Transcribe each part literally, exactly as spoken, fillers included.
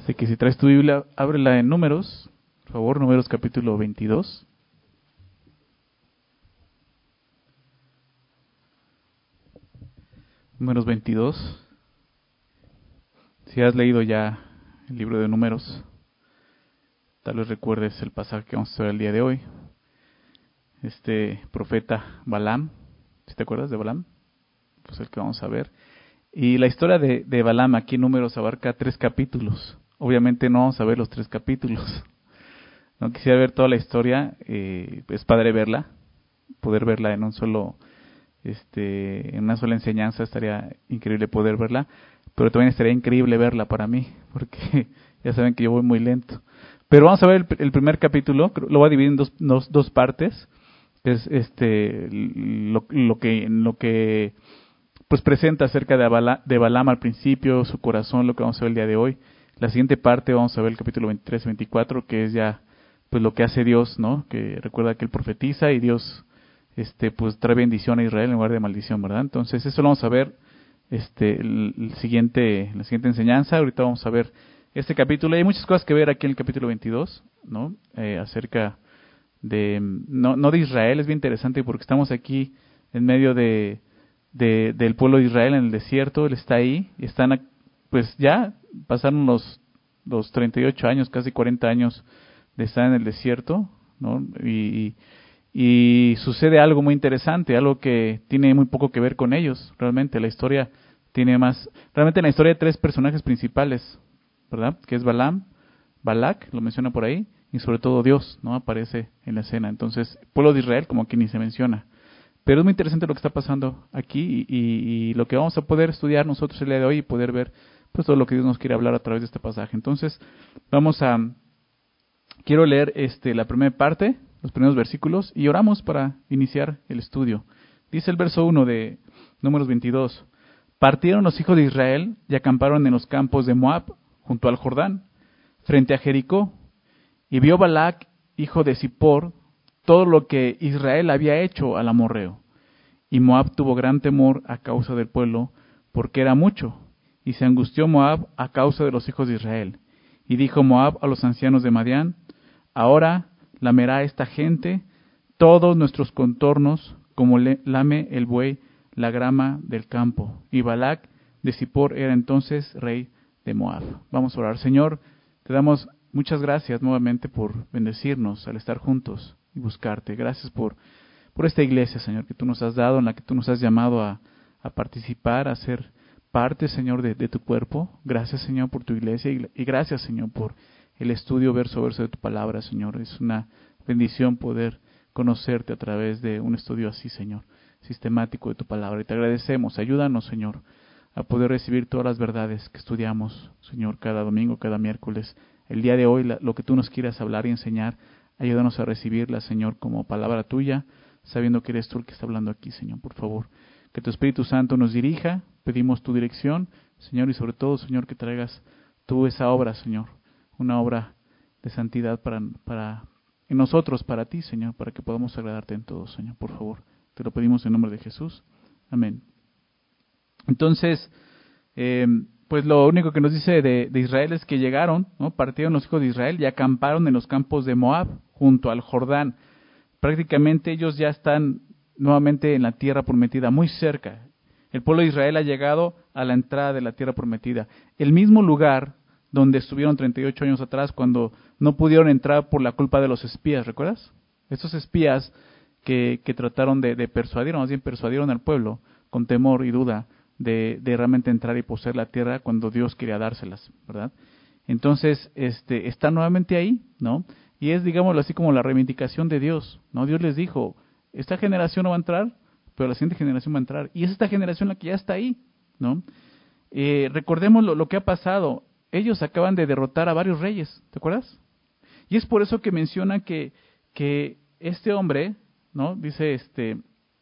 Así que si traes tu Biblia, ábrela en Números, por favor, Números capítulo veintidós. Números veintidós. Si has leído ya el libro de Números, tal vez recuerdes el pasaje que vamos a estudiar el día de hoy. Este profeta Balaam, ¿sí te acuerdas de Balaam? Pues el que vamos a ver. Y la historia de, de Balaam aquí en Números abarca tres capítulos. Obviamente no vamos a ver los tres capítulos. No quisiera ver toda la historia, eh, es padre verla, poder verla en un solo, este, en una sola enseñanza, estaría increíble poder verla, pero también estaría increíble verla para mí, porque ya saben que yo voy muy lento. Pero vamos a ver el, el primer capítulo, lo voy a dividir en dos, dos, dos partes, es este, lo, lo que, lo que, pues presenta acerca de, Bala, de Balaam al principio, su corazón, lo que vamos a ver el día de hoy. La siguiente parte vamos a ver el capítulo veintitrés y veinticuatro, que es ya pues lo que hace Dios, ¿no? Que recuerda que él profetiza y Dios este pues trae bendición a Israel en lugar de maldición, ¿verdad? Entonces, eso lo vamos a ver este el, el siguiente la siguiente enseñanza. Ahorita vamos a ver este capítulo. Hay muchas cosas que ver aquí en el capítulo veintidós, ¿no? Eh, acerca de no no de Israel, es bien interesante porque estamos aquí en medio de de del pueblo de Israel en el desierto, él está ahí, y están pues ya pasaron los, los treinta y ocho años, casi cuarenta años de estar en el desierto, ¿no? Y, y, y sucede algo muy interesante, algo que tiene muy poco que ver con ellos, realmente. La historia tiene más, realmente la historia hay tres personajes principales, ¿verdad? Que es Balaam, Balac, lo menciona por ahí, y sobre todo Dios, ¿no? Aparece en la escena. Entonces, el pueblo de Israel como que ni se menciona. Pero es muy interesante lo que está pasando aquí y, y, y lo que vamos a poder estudiar nosotros el día de hoy y poder ver pues todo lo que Dios nos quiere hablar a través de este pasaje. Entonces, vamos a, quiero leer este la primera parte, los primeros versículos, y oramos para iniciar el estudio. Dice el verso uno de Números veintidós: Partieron los hijos de Israel y acamparon en los campos de Moab, junto al Jordán, frente a Jericó, y vio Balac, hijo de Zippor, todo lo que Israel había hecho al amorreo. Y Moab tuvo gran temor a causa del pueblo, porque era mucho. Y se angustió Moab a causa de los hijos de Israel. Y dijo Moab a los ancianos de Madián: Ahora lamerá esta gente todos nuestros contornos, como le lame el buey la grama del campo. Y Balac de Zippor era entonces rey de Moab. Vamos a orar. Señor, te damos muchas gracias nuevamente por bendecirnos al estar juntos y buscarte. Gracias por, por esta iglesia, Señor, que tú nos has dado, en la que tú nos has llamado a, a participar, a ser parte, Señor, de, de tu cuerpo. Gracias, Señor, por tu iglesia y, y gracias, Señor, por el estudio verso a verso de tu palabra, Señor. Es una bendición poder conocerte a través de un estudio así, Señor, sistemático de tu palabra. Y te agradecemos. Ayúdanos, Señor, a poder recibir todas las verdades que estudiamos, Señor, cada domingo, cada miércoles. El día de hoy, la, lo que tú nos quieras hablar y enseñar, ayúdanos a recibirla, Señor, como palabra tuya, sabiendo que eres tú el que está hablando aquí, Señor, por favor. Que tu Espíritu Santo nos dirija, pedimos tu dirección, Señor, y sobre todo, Señor, que traigas tú esa obra, Señor, una obra de santidad para, para en nosotros, para ti, Señor, para que podamos agradarte en todo, Señor, por favor. Te lo pedimos en nombre de Jesús. Amén. Entonces, eh, pues lo único que nos dice de, de Israel es que llegaron, ¿no? Partieron los hijos de Israel y acamparon en los campos de Moab, junto al Jordán. Prácticamente ellos ya están nuevamente en la tierra prometida, muy cerca. El pueblo de Israel ha llegado a la entrada de la tierra prometida. El mismo lugar donde estuvieron treinta y ocho años atrás cuando no pudieron entrar por la culpa de los espías, ¿recuerdas? Estos espías que, que trataron de, de persuadir, o más bien persuadieron al pueblo con temor y duda de, de realmente entrar y poseer la tierra cuando Dios quería dárselas, ¿verdad? Entonces, este, está nuevamente ahí, ¿no? Y es, digámoslo así, como la reivindicación de Dios, ¿no? Dios les dijo, esta generación no va a entrar, pero la siguiente generación va a entrar. Y es esta generación la que ya está ahí, ¿no? Eh, recordemos lo, lo que ha pasado. Ellos acaban de derrotar a varios reyes, ¿te acuerdas? Y es por eso que menciona que, que este hombre, ¿no? Dice este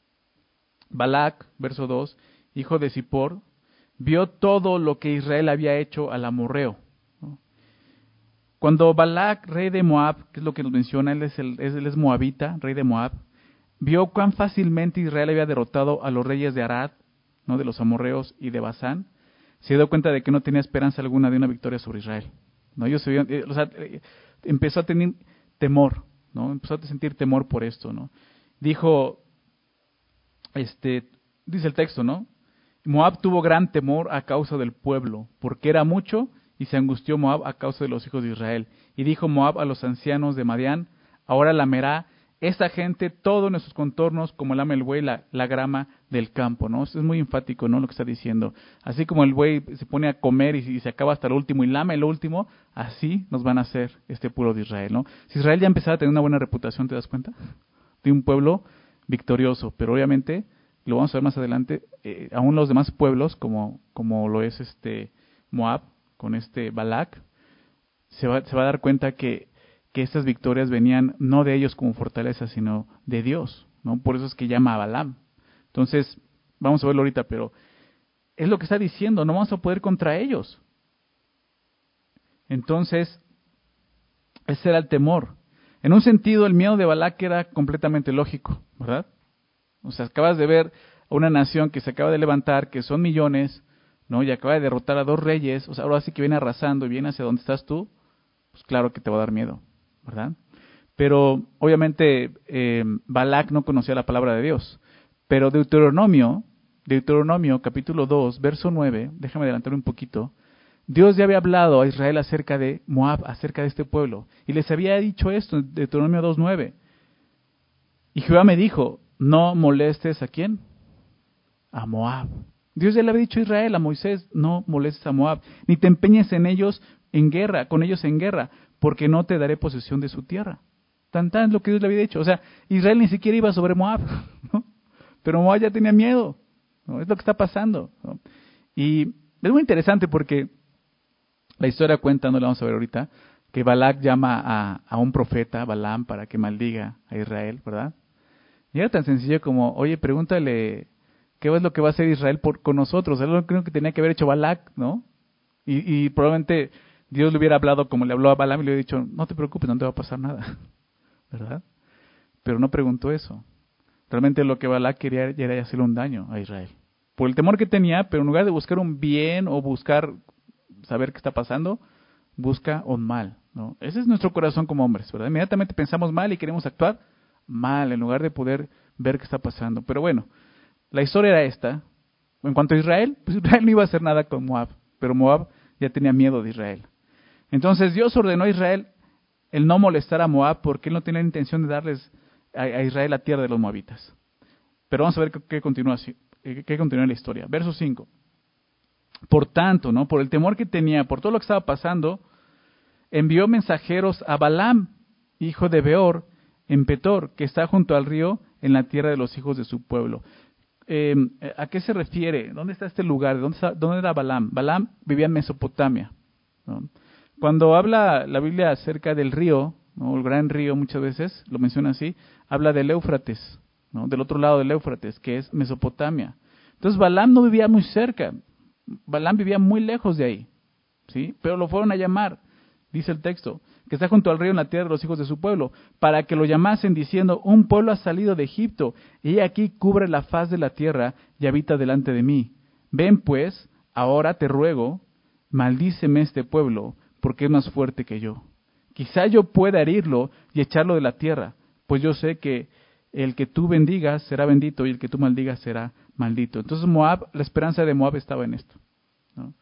Balac, verso dos, hijo de Zippor, vio todo lo que Israel había hecho al amorreo. ¿No? Cuando Balac, rey de Moab, que es lo que nos menciona, él es, el, él es moabita, rey de Moab, vio cuán fácilmente Israel había derrotado a los reyes de Arad, ¿no? De los amorreos y de Basán, se dio cuenta de que no tenía esperanza alguna de una victoria sobre Israel. ¿no? Ellos se veían, eh, o sea, eh, empezó a tener temor, ¿no? Empezó a sentir temor por esto, ¿no? Dijo, este, dice el texto, ¿no? Moab tuvo gran temor a causa del pueblo, porque era mucho, y se angustió Moab a causa de los hijos de Israel. Y dijo Moab a los ancianos de Madián, ahora lamerá esta gente todos nuestros contornos como lame el buey la, la grama del campo, ¿no? Eso es muy enfático, ¿no? Lo que está diciendo. Así como el buey se pone a comer y, y se acaba hasta el último y lame el último, así nos van a hacer este pueblo de Israel, ¿no? Si Israel ya empezaba a tener una buena reputación, ¿te das cuenta? De un pueblo victorioso, pero obviamente, lo vamos a ver más adelante, eh, aún los demás pueblos, como, como lo es este Moab, con este Balac, se va, se va a dar cuenta que que estas victorias venían no de ellos como fortaleza, sino de Dios, ¿no? Por eso es que llama a Balaam. Entonces, vamos a verlo ahorita, pero es lo que está diciendo, no vamos a poder contra ellos. Entonces, ese era el temor. En un sentido, el miedo de Balac era completamente lógico, ¿verdad? O sea, acabas de ver a una nación que se acaba de levantar, que son millones, ¿no? Y acaba de derrotar a dos reyes, o sea, ahora sí que viene arrasando y viene hacia donde estás tú, pues claro que te va a dar miedo, ¿verdad? Pero obviamente eh, Balac no conocía la palabra de Dios. Pero Deuteronomio, Deuteronomio capítulo dos, verso nueve, déjame adelantar un poquito, Dios ya había hablado a Israel acerca de Moab, acerca de este pueblo. Y les había dicho esto en Deuteronomio dos, nueve. Y Jehová me dijo, no molestes ¿a quién? A Moab. Dios ya le había dicho a Israel, a Moisés, no molestes a Moab, ni te empeñes en ellos en guerra, con ellos en guerra, porque no te daré posesión de su tierra. Tan tan lo que Dios le había dicho. O sea, Israel ni siquiera iba sobre Moab, ¿no? Pero Moab ya tenía miedo, ¿no? Es lo que está pasando, ¿no? Y es muy interesante porque la historia cuenta, no la vamos a ver ahorita, que Balac llama a, a un profeta, Balaam, para que maldiga a Israel, ¿verdad? Y era tan sencillo como, oye, pregúntale qué es lo que va a hacer Israel por, con nosotros. Es lo que tenía que haber hecho Balac, ¿no? Y, y probablemente Dios le hubiera hablado como le habló a Balaam y le hubiera dicho, no te preocupes, no te va a pasar nada, ¿verdad? Pero no preguntó eso. Realmente lo que Balac quería era hacerle un daño a Israel. Por el temor que tenía, pero en lugar de buscar un bien o buscar saber qué está pasando, busca un mal, ¿no? Ese es nuestro corazón como hombres, ¿verdad? Inmediatamente pensamos mal y queremos actuar mal en lugar de poder ver qué está pasando. Pero bueno, la historia era esta. En cuanto a Israel, pues Israel no iba a hacer nada con Moab, pero Moab ya tenía miedo de Israel. Entonces Dios ordenó a Israel el no molestar a Moab porque él no tenía intención de darles a, a Israel la tierra de los moabitas. Pero vamos a ver qué, qué continúa así, qué continúa en la historia. Verso cinco. Por tanto, ¿no? Por el temor que tenía, por todo lo que estaba pasando, envió mensajeros a Balaam, hijo de Beor, en Petor, que está junto al río, en la tierra de los hijos de su pueblo. Eh, ¿A qué se refiere? ¿Dónde está este lugar? ¿Dónde, está, dónde era Balaam? Balaam vivía en Mesopotamia, ¿no? Cuando habla la Biblia acerca del río, ¿no? El gran río muchas veces, lo menciona así, habla del Éufrates, ¿no? Del otro lado del Éufrates, que es Mesopotamia. Entonces Balaam no vivía muy cerca, Balaam vivía muy lejos de ahí, ¿sí? Pero lo fueron a llamar, dice el texto, que está junto al río en la tierra de los hijos de su pueblo, para que lo llamasen diciendo, un pueblo ha salido de Egipto, y aquí cubre la faz de la tierra y habita delante de mí. Ven pues, ahora te ruego, maldíceme este pueblo, porque es más fuerte que yo. Quizá yo pueda herirlo y echarlo de la tierra, pues yo sé que el que tú bendigas será bendito y el que tú maldigas será maldito. Entonces Moab, la esperanza de Moab estaba en esto, ¿no?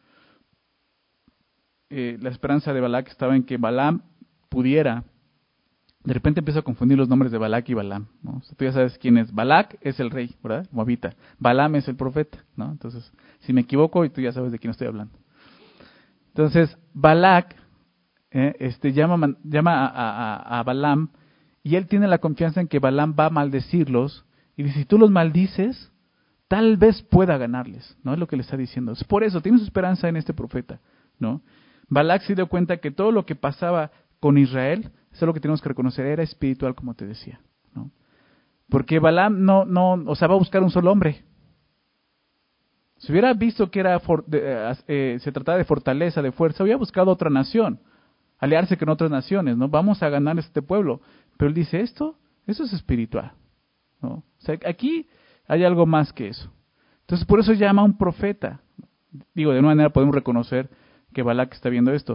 Eh, la esperanza de Balac estaba en que Balaam pudiera, de repente empiezo a confundir los nombres de Balac y Balaam, ¿no? O sea, tú ya sabes quién es. Balac es el rey, ¿verdad? Moabita. Balaam es el profeta, ¿no? Entonces, si me equivoco, y tú ya sabes de quién estoy hablando. Entonces, Balac eh, este, llama, llama a, a, a Balaam y él tiene la confianza en que Balaam va a maldecirlos y dice, si tú los maldices, tal vez pueda ganarles, ¿no? Es lo que le está diciendo. Es por eso, tiene su esperanza en este profeta, ¿no? Balac se dio cuenta que todo lo que pasaba con Israel, eso es lo que tenemos que reconocer, era espiritual, como te decía, ¿no? Porque Balaam no, no, o sea, va a buscar un solo hombre. Si hubiera visto que era for, de, eh, se trataba de fortaleza, de fuerza, hubiera buscado otra nación, aliarse con otras naciones, ¿no? Vamos a ganar este pueblo. Pero él dice, esto, eso es espiritual, ¿no? O sea, aquí hay algo más que eso. Entonces, por eso llama a un profeta. Digo, de una manera podemos reconocer que Balac está viendo esto.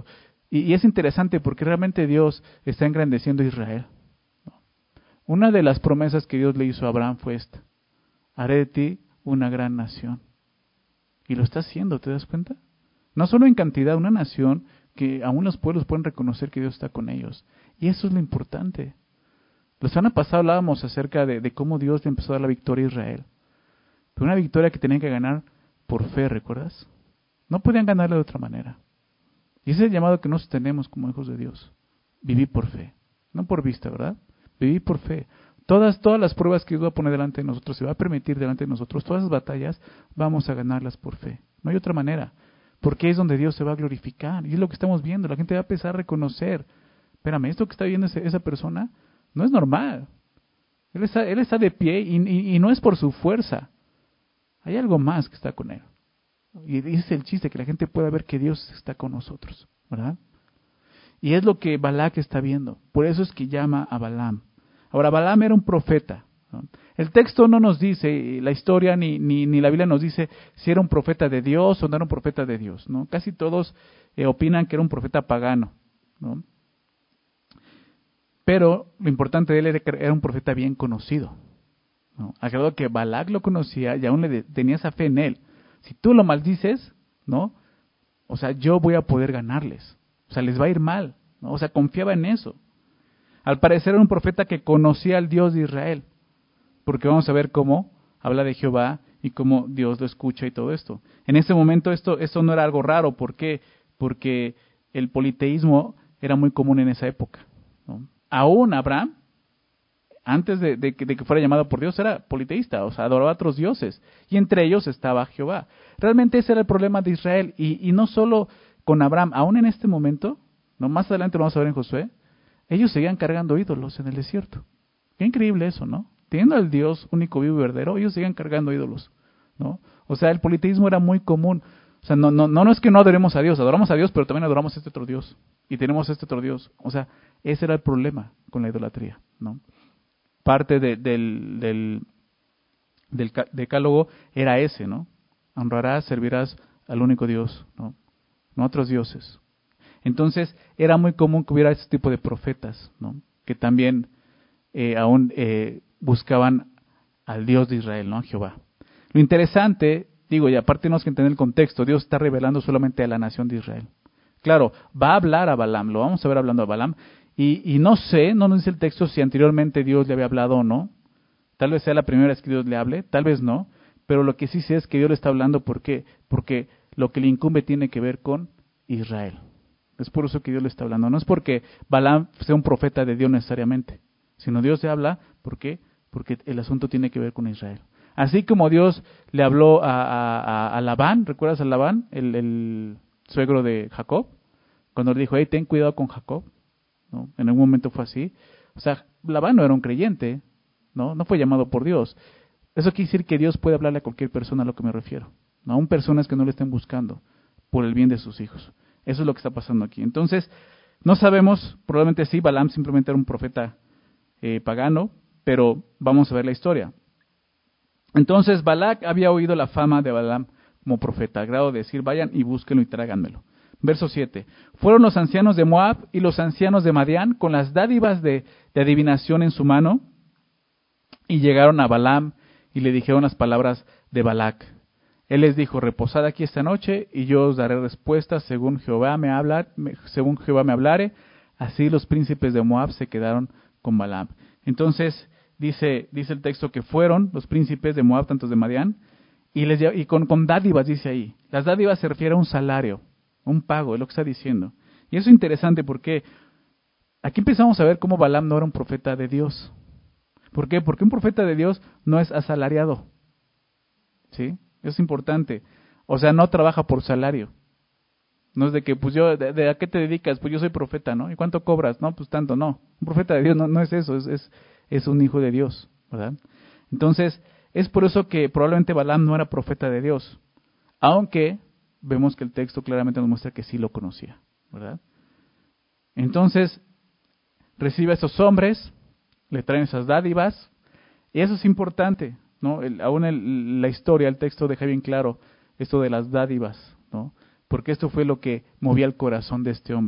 Y, y es interesante porque realmente Dios está engrandeciendo a Israel. Una de las promesas que Dios le hizo a Abraham fue esta: haré de ti una gran nación. Y lo está haciendo, ¿te das cuenta? No solo en cantidad, una nación que aún los pueblos pueden reconocer que Dios está con ellos. Y eso es lo importante. La semana pasada hablábamos acerca de, de cómo Dios le empezó a dar la victoria a Israel. Pero una victoria que tenían que ganar por fe, ¿recuerdas? No podían ganarla de otra manera. Y ese es el llamado que nosotros tenemos como hijos de Dios. Vivir por fe. No por vista, ¿verdad? Vivir por fe. Todas, todas las pruebas que Dios va a poner delante de nosotros, se va a permitir delante de nosotros, todas esas batallas, vamos a ganarlas por fe. No hay otra manera. Porque es donde Dios se va a glorificar. Y es lo que estamos viendo. La gente va a empezar a reconocer: espérame, esto que está viendo ese, esa persona no es normal. Él está, él está de pie y, y, y no es por su fuerza. Hay algo más que está con él. Y ese es el chiste, que la gente pueda ver que Dios está con nosotros, ¿verdad? Y es lo que Balac está viendo. Por eso es que llama a Balaam. Ahora, Balaam era un profeta, ¿no? El texto no nos dice, la historia ni, ni, ni la Biblia nos dice si era un profeta de Dios o no era un profeta de Dios, ¿no? Casi todos eh, opinan que era un profeta pagano, ¿no? Pero lo importante de él era que era un profeta bien conocido, ¿no? Al grado que Balac lo conocía y aún le de, tenía esa fe en él. Si tú lo maldices, ¿no? O sea, yo voy a poder ganarles. O sea, les va a ir mal, ¿no? O sea, confiaba en eso. Al parecer era un profeta que conocía al Dios de Israel, porque vamos a ver cómo habla de Jehová y cómo Dios lo escucha y todo esto. En ese momento esto, esto no era algo raro. ¿Por qué? Porque el politeísmo era muy común en esa época, ¿no? Aún Abraham, antes de, de, de que fuera llamado por Dios, era politeísta, o sea, adoraba a otros dioses, y entre ellos estaba Jehová. Realmente ese era el problema de Israel, y, y no solo con Abraham, aún en este momento, no más adelante lo vamos a ver en Josué, ellos seguían cargando ídolos en el desierto. Qué increíble eso, ¿no? Teniendo al Dios único, vivo y verdadero, ellos seguían cargando ídolos, ¿no? O sea, el politeísmo era muy común. O sea, no, no, no, no es que no adoremos a Dios, adoramos a Dios, pero también adoramos a este otro Dios, y tenemos este otro Dios. O sea, ese era el problema con la idolatría, ¿no? Parte de, del, del, del decálogo era ese, ¿no? Honrarás, servirás al único Dios, ¿no? No a otros dioses. Entonces, era muy común que hubiera este tipo de profetas, ¿no? Que también eh, aún eh, buscaban al Dios de Israel, ¿no? A Jehová. Lo interesante, digo, y aparte tenemos que entender el contexto, Dios está revelando solamente a la nación de Israel. Claro, va a hablar a Balaam, lo vamos a ver hablando a Balaam, y, y no sé, no nos dice el texto si anteriormente Dios le había hablado o no. Tal vez sea la primera vez que Dios le hable, tal vez no, pero lo que sí sé es que Dios le está hablando. ¿Por qué? Porque lo que le incumbe tiene que ver con Israel. Es por eso que Dios le está hablando. No es porque Balaam sea un profeta de Dios necesariamente, sino Dios le habla, ¿por qué? Porque el asunto tiene que ver con Israel. Así como Dios le habló a, a, a Labán, ¿recuerdas a Labán, el, el suegro de Jacob? Cuando le dijo, hey, ten cuidado con Jacob, ¿no? En algún momento fue así. O sea, Labán no era un creyente, ¿no? No fue llamado por Dios. Eso quiere decir que Dios puede hablarle a cualquier persona, a lo que me refiero, ¿no? Aún personas que no le estén buscando por el bien de sus hijos. Eso es lo que está pasando aquí. Entonces, no sabemos, probablemente sí, Balaam simplemente era un profeta eh, pagano, pero vamos a ver la historia. Entonces, Balac había oído la fama de Balaam como profeta, al grado de decir, vayan y búsquenlo y tráiganmelo. Verso siete. Fueron los ancianos de Moab y los ancianos de Madián con las dádivas de, de adivinación en su mano, y llegaron a Balaam y le dijeron las palabras de Balac. Él les dijo, reposad aquí esta noche y yo os daré respuesta según Jehová me habla, según Jehová me hablare. Así los príncipes de Moab se quedaron con Balaam. Entonces, dice, dice el texto que fueron los príncipes de Moab, tantos de Madián, y, les, y con, con dádivas, dice ahí. Las dádivas se refiere a un salario, un pago, es lo que está diciendo. Y eso es interesante porque aquí empezamos a ver cómo Balaam no era un profeta de Dios. ¿Por qué? Porque un profeta de Dios no es asalariado. ¿Sí? Eso es importante. O sea, no trabaja por salario. No es de que, pues yo, de, de a qué te dedicas? Pues yo soy profeta, ¿no? ¿Y cuánto cobras? No, pues tanto, no. Un profeta de Dios no, no es eso, es, es, es un hijo de Dios, ¿verdad? Entonces, es por eso que probablemente Balaam no era profeta de Dios. Aunque vemos que el texto claramente nos muestra que sí lo conocía, ¿verdad? Entonces, recibe a esos hombres, le traen esas dádivas, y eso es importante, ¿no? El, aún el, la historia, el texto deja bien claro esto de las dádivas, ¿no? Porque esto fue lo que movía el corazón de este hombre.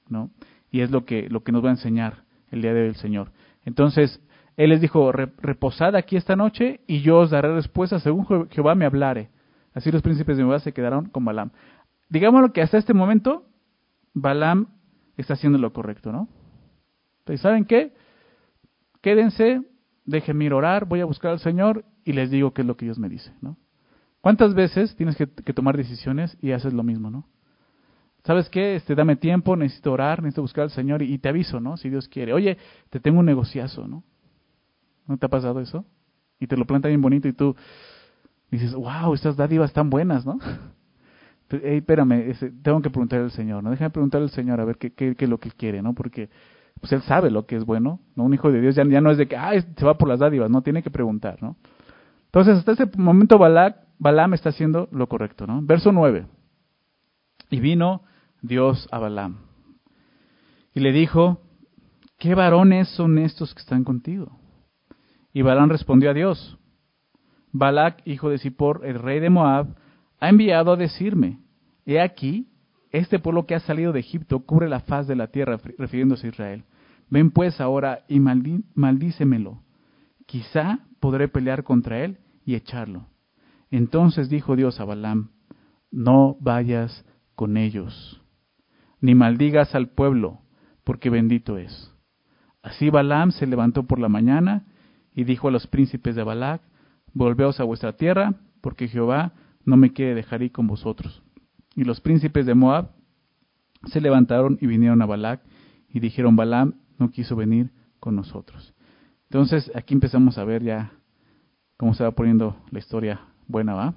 ¿no? Y es lo que, lo que nos va a enseñar el día de hoy el Señor. Entonces, Él les dijo, reposad aquí esta noche y yo os daré respuesta según Jehová me hablare. Así los príncipes de Moab se quedaron con Balaam. Digámoslo que hasta este momento, Balaam está haciendo lo correcto, ¿no? Entonces, ¿saben qué? Quédense, déjenme ir a orar, voy a buscar al Señor y les digo qué es lo que Dios me dice, ¿no? ¿Cuántas veces tienes que, que tomar decisiones y haces lo mismo, ¿no? ¿Sabes qué? Este, dame tiempo, necesito orar, necesito buscar al Señor y, y te aviso, ¿no? Si Dios quiere. Oye, te tengo un negociazo, ¿no? ¿No te ha pasado eso? Y te lo planta bien bonito y tú dices, wow, estas dádivas están buenas, ¿no? Hey, espérame, ese, tengo que preguntar al Señor, ¿no? Déjame preguntar al Señor a ver qué, qué, qué es lo que Él quiere, ¿no? Porque pues Él sabe lo que es bueno, ¿no? Un hijo de Dios ya, ya no es de que, ah, se va por las dádivas, ¿no? Tiene que preguntar, ¿no? Entonces, hasta ese momento Balac, Balaam está haciendo lo correcto, ¿no? Verso nueve. Y vino Dios a Balaam y le dijo, ¿qué varones son estos que están contigo? Y Balaam respondió a Dios, Balac, hijo de Zippor, el rey de Moab, ha enviado a decirme, he aquí, este pueblo que ha salido de Egipto cubre la faz de la tierra, refiriéndose a Israel. Ven pues ahora y maldi- maldícemelo. Quizá podré pelear contra él y echarlo. Entonces dijo Dios a Balaam, no vayas con ellos, ni maldigas al pueblo, porque bendito es. Así Balaam se levantó por la mañana y dijo a los príncipes de Balac, volveos a vuestra tierra, porque Jehová no me quiere dejar ir con vosotros. Y los príncipes de Moab se levantaron y vinieron a Balac y dijeron, Balaam no quiso venir con nosotros. Entonces aquí empezamos a ver ya cómo se va poniendo la historia buena, ¿va?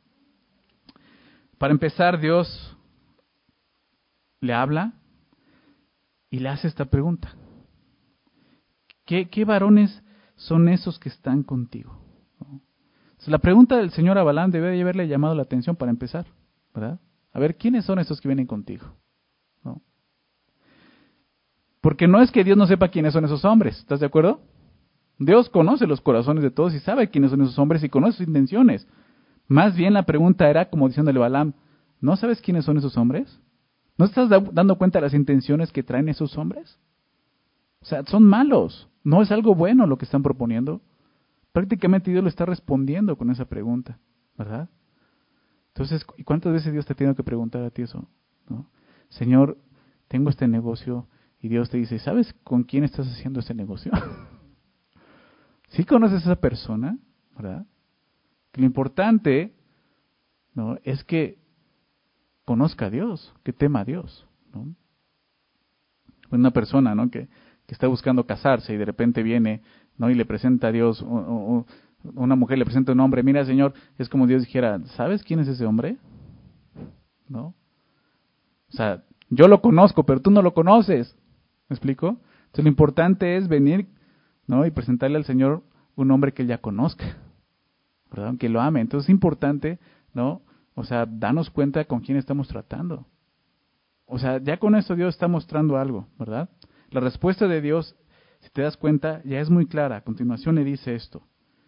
Para empezar, Dios le habla y le hace esta pregunta. ¿Qué, qué varones son esos que están contigo? ¿No? Entonces, la pregunta del Señor a Balaam debe de haberle llamado la atención para empezar, ¿verdad? A ver, ¿quiénes son esos que vienen contigo? ¿No? Porque no es que Dios no sepa quiénes son esos hombres, ¿estás de acuerdo? Dios conoce los corazones de todos y sabe quiénes son esos hombres y conoce sus intenciones. Más bien la pregunta era como diciéndole a Balaam, ¿no sabes quiénes son esos hombres? ¿No estás da- dando cuenta de las intenciones que traen esos hombres? O sea, son malos, no es algo bueno lo que están proponiendo. Prácticamente Dios lo está respondiendo con esa pregunta, ¿verdad? Entonces, ¿y cuántas veces Dios te tiene que preguntar a ti eso? ¿No? Señor, tengo este negocio y Dios te dice, ¿sabes con quién estás haciendo este negocio? ¿Sí conoces a esa persona? ¿Verdad? Que lo importante, ¿no?, es que conozca a Dios, que tema a Dios, ¿no? Una persona, ¿no?, que, que está buscando casarse y de repente viene, ¿no?, y le presenta a Dios, o, o, o una mujer le presenta a un hombre, mira, Señor, es como Dios dijera, ¿sabes quién es ese hombre? ¿No? O sea, yo lo conozco, pero tú no lo conoces. ¿Me explico? Entonces lo importante es venir, ¿no?, y presentarle al Señor un hombre que él ya conozca, ¿verdad? Que lo ame. Entonces es importante, ¿no? O sea, danos cuenta con quién estamos tratando. O sea, ya con esto Dios está mostrando algo, ¿verdad? La respuesta de Dios, si te das cuenta, ya es muy clara. A continuación le dice esto.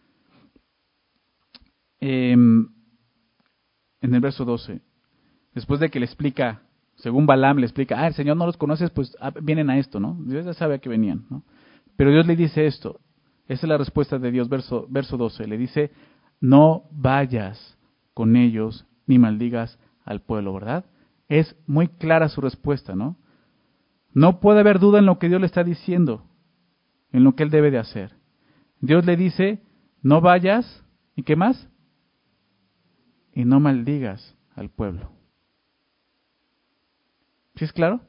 Eh, en el verso doce, después de que le explica, según Balaam le explica, ah, el Señor no los conoces, pues ah, vienen a esto, ¿no? Dios ya sabe a qué venían, ¿no? Pero Dios le dice esto. Esa es la respuesta de Dios, verso, verso doce. Le dice, no vayas con ellos ni maldigas al pueblo, ¿verdad? Es muy clara su respuesta, ¿no? No puede haber duda en lo que Dios le está diciendo, en lo que él debe de hacer. Dios le dice, no vayas, ¿y qué más? Y no maldigas al pueblo. ¿Sí es claro?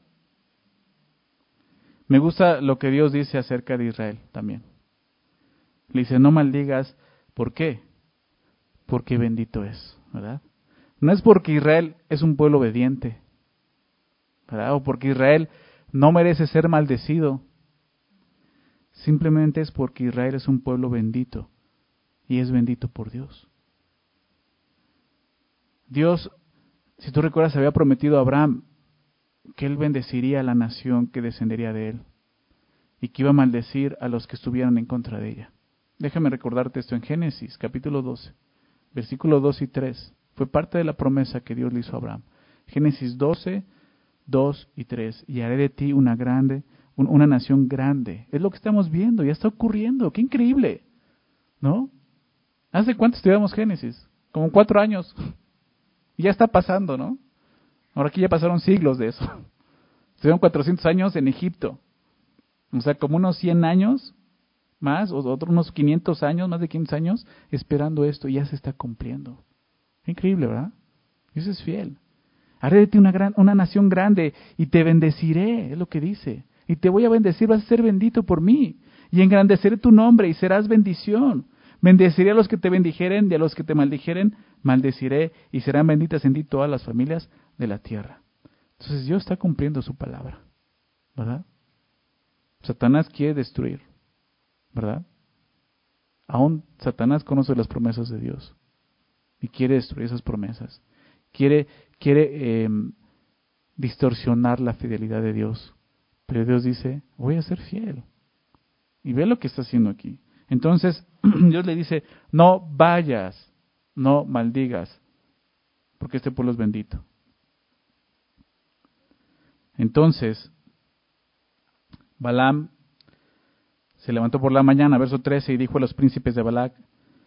Me gusta lo que Dios dice acerca de Israel también. Le dice, no maldigas, ¿por qué? Porque bendito es, ¿verdad? No es porque Israel es un pueblo obediente, ¿verdad? O porque Israel no merece ser maldecido. Simplemente es porque Israel es un pueblo bendito y es bendito por Dios. Dios, si tú recuerdas, había prometido a Abraham que él bendeciría a la nación que descendería de él y que iba a maldecir a los que estuvieran en contra de ella. Déjame recordarte esto en Génesis, capítulo doce, versículos dos y tres. Fue parte de la promesa que Dios le hizo a Abraham. Génesis doce, dos y tres. Y haré de ti una grande, un, una nación grande. Es lo que estamos viendo, ya está ocurriendo. ¡Qué increíble! ¿No? ¿Hace cuánto estudiamos Génesis? Como cuatro años. Y ya está pasando, ¿no? Ahora aquí ya pasaron siglos de eso. Estuvieron cuatrocientos años en Egipto. O sea, como unos cien años más, o otros unos quinientos años, más de quinientos años, esperando esto, y ya se está cumpliendo. Increíble, ¿verdad? Dios es fiel. Haré de ti una, gran, una nación grande y te bendeciré, es lo que dice. Y te voy a bendecir, vas a ser bendito por mí. Y engrandeceré tu nombre y serás bendición. Bendeciré a los que te bendijeren y a los que te maldijeren, maldeciré y serán benditas en ti todas las familias de la tierra. Entonces Dios está cumpliendo su palabra, ¿verdad? Satanás quiere destruir, ¿verdad? Aún Satanás conoce las promesas de Dios y quiere destruir esas promesas. Quiere, quiere eh, distorsionar la fidelidad de Dios. Pero Dios dice, voy a ser fiel. Y ve lo que está haciendo aquí. Entonces, Dios le dice, no vayas, no maldigas, porque este pueblo es bendito. Entonces, Balaam se levantó por la mañana, verso trece, y dijo a los príncipes de Balac,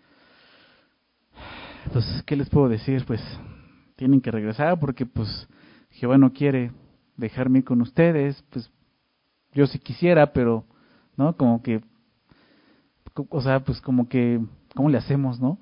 pues, ¿qué les puedo decir? Pues, tienen que regresar porque, pues, Jehová no quiere dejarme ir con ustedes, pues, yo sí quisiera, pero, ¿no? Como que, o sea, pues, como que, ¿cómo le hacemos, no?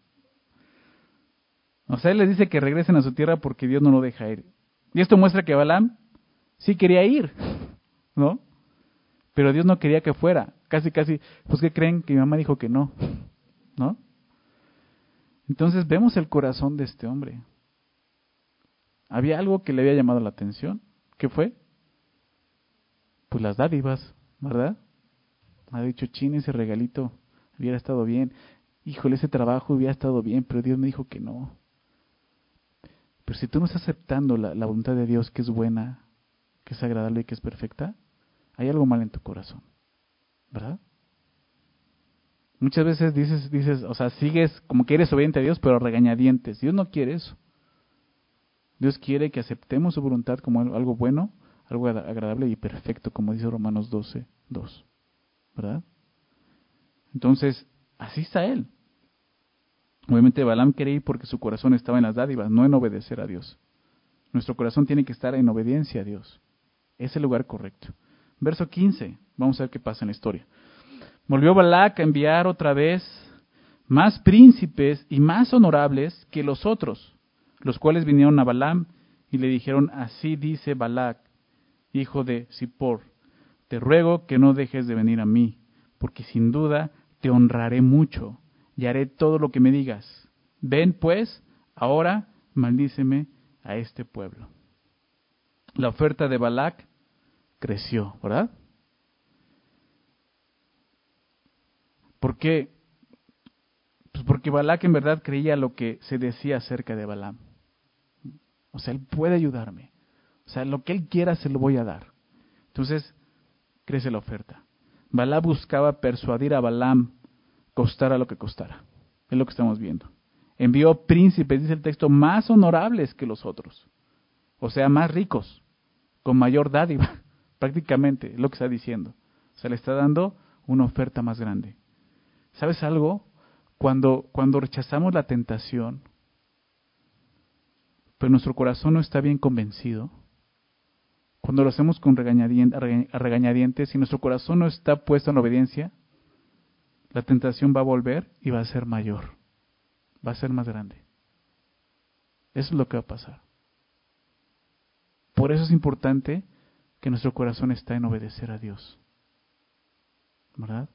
O sea, él les dice que regresen a su tierra porque Dios no lo deja ir. Y esto muestra que Balaam sí quería ir, ¿no? Pero Dios no quería que fuera. Casi, casi, pues ¿qué creen? Que mi mamá dijo que no, ¿no? Entonces vemos el corazón de este hombre. Había algo que le había llamado la atención. ¿Qué fue? Pues las dádivas, ¿verdad? Ha dicho, chin, ese regalito hubiera estado bien. Híjole, ese trabajo hubiera estado bien, pero Dios me dijo que no. Pero si tú no estás aceptando la, la voluntad de Dios, que es buena, que es agradable y que es perfecta, hay algo mal en tu corazón, ¿verdad? Muchas veces dices, dices, o sea, sigues como que eres obediente a Dios, pero regañadientes. Dios no quiere eso. Dios quiere que aceptemos su voluntad como algo bueno, algo agradable y perfecto, como dice Romanos doce, dos, ¿verdad? Entonces, así está él. Obviamente Balaam quería ir porque su corazón estaba en las dádivas, no en obedecer a Dios. Nuestro corazón tiene que estar en obediencia a Dios. Es el lugar correcto. Verso quince, vamos a ver qué pasa en la historia. Volvió Balac a enviar otra vez más príncipes y más honorables que los otros, los cuales vinieron a Balaam y le dijeron, así dice Balac, hijo de Zippor, te ruego que no dejes de venir a mí, porque sin duda te honraré mucho y haré todo lo que me digas. Ven pues, ahora maldíceme a este pueblo. La oferta de Balac creció, ¿verdad? ¿Por qué? Pues porque Balac en verdad creía lo que se decía acerca de Balaam. O sea, él puede ayudarme. O sea, lo que él quiera se lo voy a dar. Entonces, crece la oferta. Balac buscaba persuadir a Balaam, costara lo que costara. Es lo que estamos viendo. Envió príncipes, dice el texto, más honorables que los otros. O sea, más ricos, con mayor dádiva, prácticamente, es lo que está diciendo. O sea, le está dando una oferta más grande. ¿Sabes algo? Cuando, cuando rechazamos la tentación, pero nuestro corazón no está bien convencido, cuando lo hacemos con regañadientes, regañadientes y nuestro corazón no está puesto en obediencia, la tentación va a volver y va a ser mayor, va a ser más grande. Eso es lo que va a pasar. Por eso es importante que nuestro corazón está en obedecer a Dios, ¿verdad?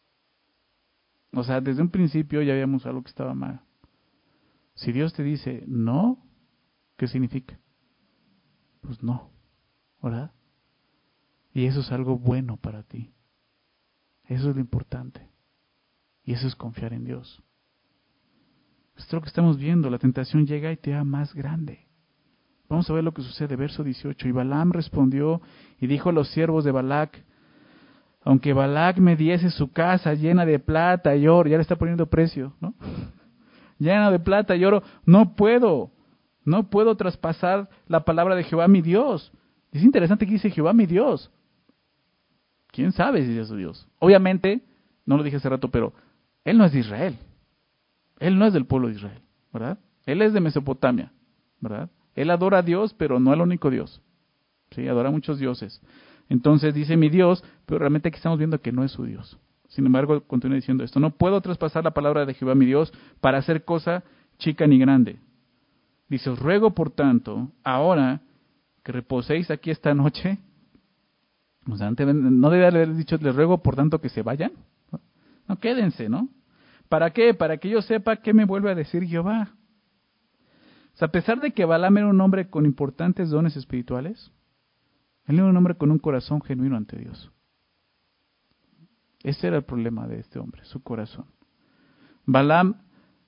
O sea, desde un principio ya habíamos algo que estaba mal. Si Dios te dice no, ¿qué significa? Pues no, ¿verdad? Y eso es algo bueno para ti. Eso es lo importante. Y eso es confiar en Dios. Esto es lo que estamos viendo. La tentación llega y te da más grande. Vamos a ver lo que sucede. Verso dieciocho. Y Balaam respondió y dijo a los siervos de Balac, aunque Balac me diese su casa llena de plata y oro, ya le está poniendo precio, ¿no? Llena de plata y oro, no puedo, no puedo traspasar la palabra de Jehová mi Dios, Es interesante que dice Jehová mi Dios. ¿Quién sabe si es su Dios? Obviamente, no lo dije hace rato, pero Él no es de Israel. Él no es del pueblo de Israel, ¿verdad? Él es de Mesopotamia, ¿verdad? Él adora a Dios, pero no al único Dios. Sí, adora a muchos dioses. Entonces dice mi Dios, pero realmente aquí estamos viendo que no es su Dios. Sin embargo, continúa diciendo esto: no puedo traspasar la palabra de Jehová mi Dios para hacer cosa chica ni grande. Dice, os ruego por tanto, ahora que reposéis aquí esta noche. O sea, antes, no debe haber dicho, les ruego por tanto que se vayan. No, no, quédense, ¿no? ¿Para qué? Para que yo sepa qué me vuelve a decir Jehová. O sea, a pesar de que Balaam era un hombre con importantes dones espirituales, él era un hombre con un corazón genuino ante Dios. Ese era el problema de este hombre, su corazón. Balaam,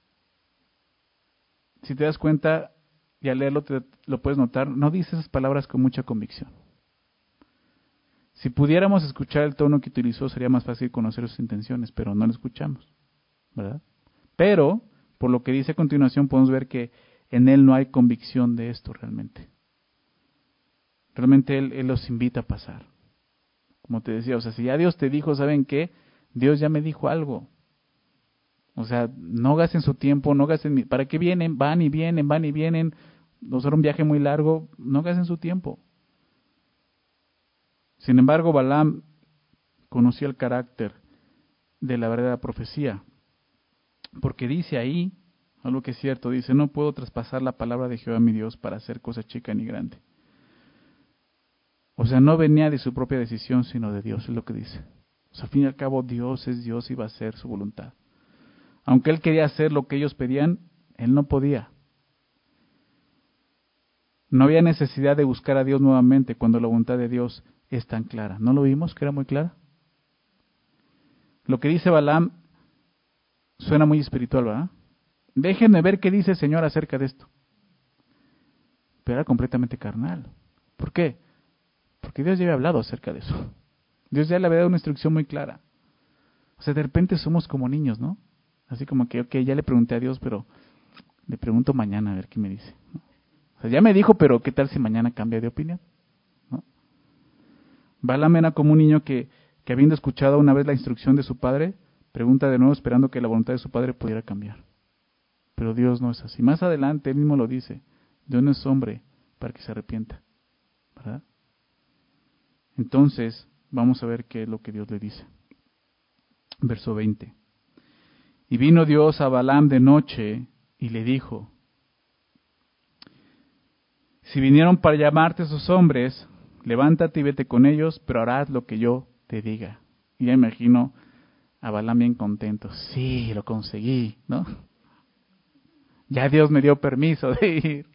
si te das cuenta, y al leerlo te, lo puedes notar, no dice esas palabras con mucha convicción. Si pudiéramos escuchar el tono que utilizó, sería más fácil conocer sus intenciones, pero no lo escuchamos, ¿verdad? Pero, por lo que dice a continuación, podemos ver que en él no hay convicción de esto realmente. Realmente él, él los invita a pasar. Como te decía, o sea, si ya Dios te dijo, ¿saben qué? Dios ya me dijo algo. O sea, no gasten su tiempo, no gasten... ¿Para qué vienen? Van y vienen, van y vienen. No será un viaje muy largo, no gasten su tiempo. Sin embargo, Balaam conocía el carácter de la verdadera profecía. Porque dice ahí, algo que es cierto, dice, no puedo traspasar la palabra de Jehová mi Dios para hacer cosa chica ni grande. O sea, no venía de su propia decisión, sino de Dios, es lo que dice. O sea, al fin y al cabo, Dios es Dios y va a hacer su voluntad. Aunque él quería hacer lo que ellos pedían, él no podía. No había necesidad de buscar a Dios nuevamente cuando la voluntad de Dios es tan clara. ¿No lo vimos que era muy clara? Lo que dice Balaam suena muy espiritual, ¿verdad? Déjenme ver qué dice el Señor acerca de esto. Pero era completamente carnal. ¿Por qué? Porque Dios ya había hablado acerca de eso. Dios ya le había dado una instrucción muy clara. O sea, de repente somos como niños, ¿no? Así como que, ok, ya le pregunté a Dios, pero le pregunto mañana a ver qué me dice, ¿no? O sea, ya me dijo, pero ¿qué tal si mañana cambia de opinión? ¿No? Balaam era como un niño que, que habiendo escuchado una vez la instrucción de su padre, pregunta de nuevo esperando que la voluntad de su padre pudiera cambiar. Pero Dios no es así. Más adelante él mismo lo dice, Dios no es hombre para que se arrepienta, ¿verdad? Entonces, vamos a ver qué es lo que Dios le dice. Verso veinte. Y vino Dios a Balaam de noche y le dijo, si vinieron para llamarte esos hombres, levántate y vete con ellos, pero harás lo que yo te diga. Y ya imagino a Balaam bien contento. Sí, lo conseguí, ¿no? Ya Dios me dio permiso de ir.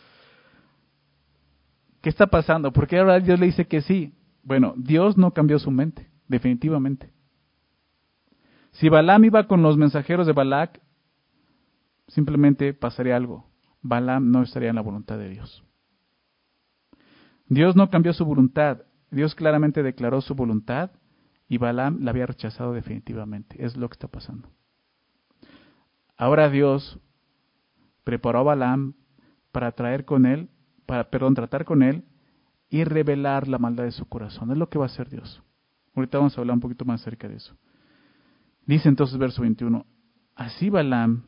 ¿Qué está pasando? ¿Por qué ahora Dios le dice que sí? Bueno, Dios no cambió su mente, definitivamente. Si Balaam iba con los mensajeros de Balac, simplemente pasaría algo. Balaam no estaría en la voluntad de Dios. Dios no cambió su voluntad. Dios claramente declaró su voluntad y Balaam la había rechazado definitivamente. Es lo que está pasando. Ahora Dios preparó a Balaam para traer con él, para, perdón, tratar con él y revelar la maldad de su corazón. Es lo que va a hacer Dios. Ahorita vamos a hablar un poquito más acerca de eso. Dice entonces verso veintiuno, así Balaam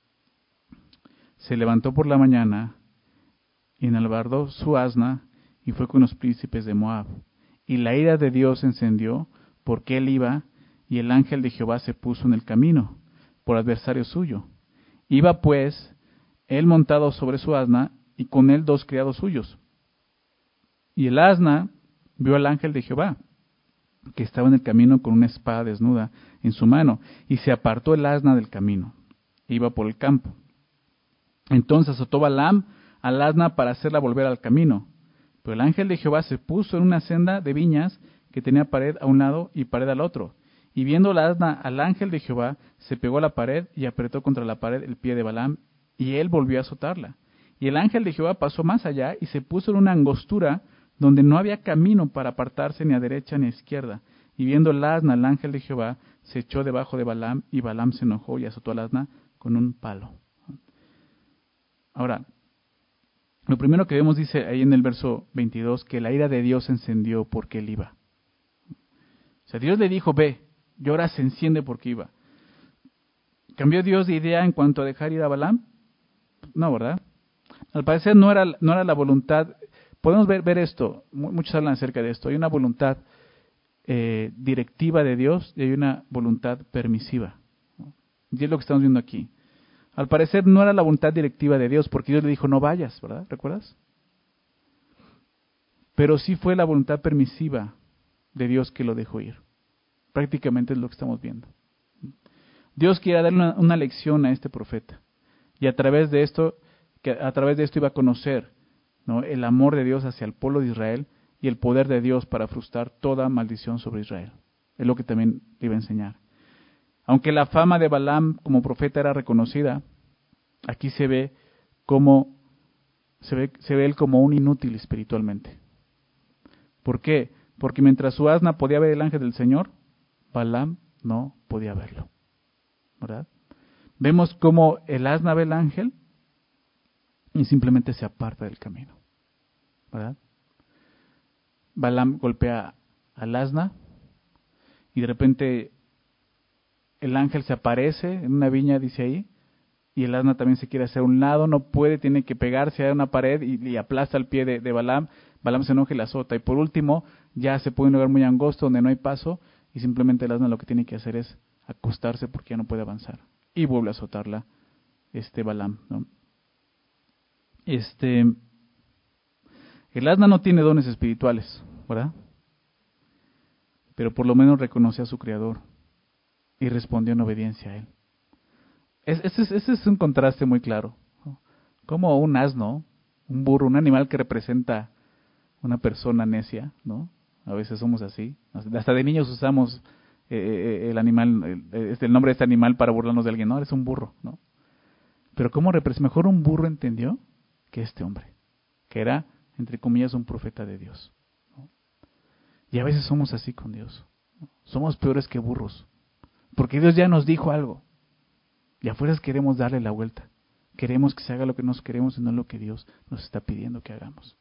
se levantó por la mañana y enalbardó su asna y fue con los príncipes de Moab. Y la ira de Dios se encendió porque él iba y el ángel de Jehová se puso en el camino por adversario suyo. Iba pues él montado sobre su asna y con él dos criados suyos. Y el asna vio al ángel de Jehová que estaba en el camino con una espada desnuda en su mano, y se apartó el asna del camino, iba por el campo. Entonces azotó Balaam al asna para hacerla volver al camino, pero el ángel de Jehová se puso en una senda de viñas que tenía pared a un lado y pared al otro, y viendo la asna al ángel de Jehová, se pegó a la pared y apretó contra la pared el pie de Balaam, y él volvió a azotarla. Y el ángel de Jehová pasó más allá y se puso en una angostura donde no había camino para apartarse ni a derecha ni a izquierda. Y viendo el asna, el ángel de Jehová se echó debajo de Balaam, y Balaam se enojó y azotó al asna con un palo. Ahora, Lo primero que vemos dice ahí en el verso veintidós que la ira de Dios se encendió porque él iba. O sea, Dios le dijo, ve, y ahora se enciende porque iba. ¿Cambió Dios de idea en cuanto a dejar ir a Balaam? No, ¿verdad? Al parecer no era, no era la voluntad. Podemos ver, ver esto, muchos hablan acerca de esto. Hay una voluntad eh, directiva de Dios y hay una voluntad permisiva. Y es lo que estamos viendo aquí. Al parecer no era la voluntad directiva de Dios, porque Dios le dijo, no vayas, ¿verdad? ¿Recuerdas? Pero sí fue la voluntad permisiva de Dios que lo dejó ir. Prácticamente es lo que estamos viendo. Dios quiere darle una, una lección a este profeta. Y a través de esto, que a través de esto iba a conocer, ¿no?, el amor de Dios hacia el pueblo de Israel y el poder de Dios para frustrar toda maldición sobre Israel. Es lo que también le iba a enseñar. Aunque la fama de Balaam como profeta era reconocida, aquí se ve como se ve, se ve él como un inútil espiritualmente. ¿Por qué? Porque mientras su asna podía ver el ángel del Señor, Balaam no podía verlo. ¿Verdad? Vemos cómo el asna ve el ángel y simplemente se aparta del camino. ¿Verdad? Balaam golpea al asna y de repente el ángel se aparece en una viña, dice ahí, y el asna también se quiere hacer a un lado, no puede, tiene que pegarse a una pared y, y aplasta el pie de, de Balaam. Balaam se enoja y la azota. Y por último, ya se pone en un lugar muy angosto donde no hay paso y simplemente el asna lo que tiene que hacer es acostarse porque ya no puede avanzar. Y vuelve a azotarla este Balaam, ¿no? Este, el asna no tiene dones espirituales, ¿verdad? Pero por lo menos reconoce a su Creador y respondió en obediencia a él. Ese es, ese es un contraste muy claro, ¿no? Como un asno, un burro, un animal que representa una persona necia, ¿no? A veces somos así. Hasta de niños usamos eh, el animal, el, el nombre de este animal para burlarnos de alguien. No, eres un burro, ¿no? Pero ¿cómo representa? Mejor un burro entendió que este hombre, que era, entre comillas, un profeta de Dios, ¿no? Y a veces somos así con Dios, ¿no? Somos peores que burros, porque Dios ya nos dijo algo. Y a fuerzas queremos darle la vuelta. Queremos que se haga lo que nos queremos y no lo que Dios nos está pidiendo que hagamos.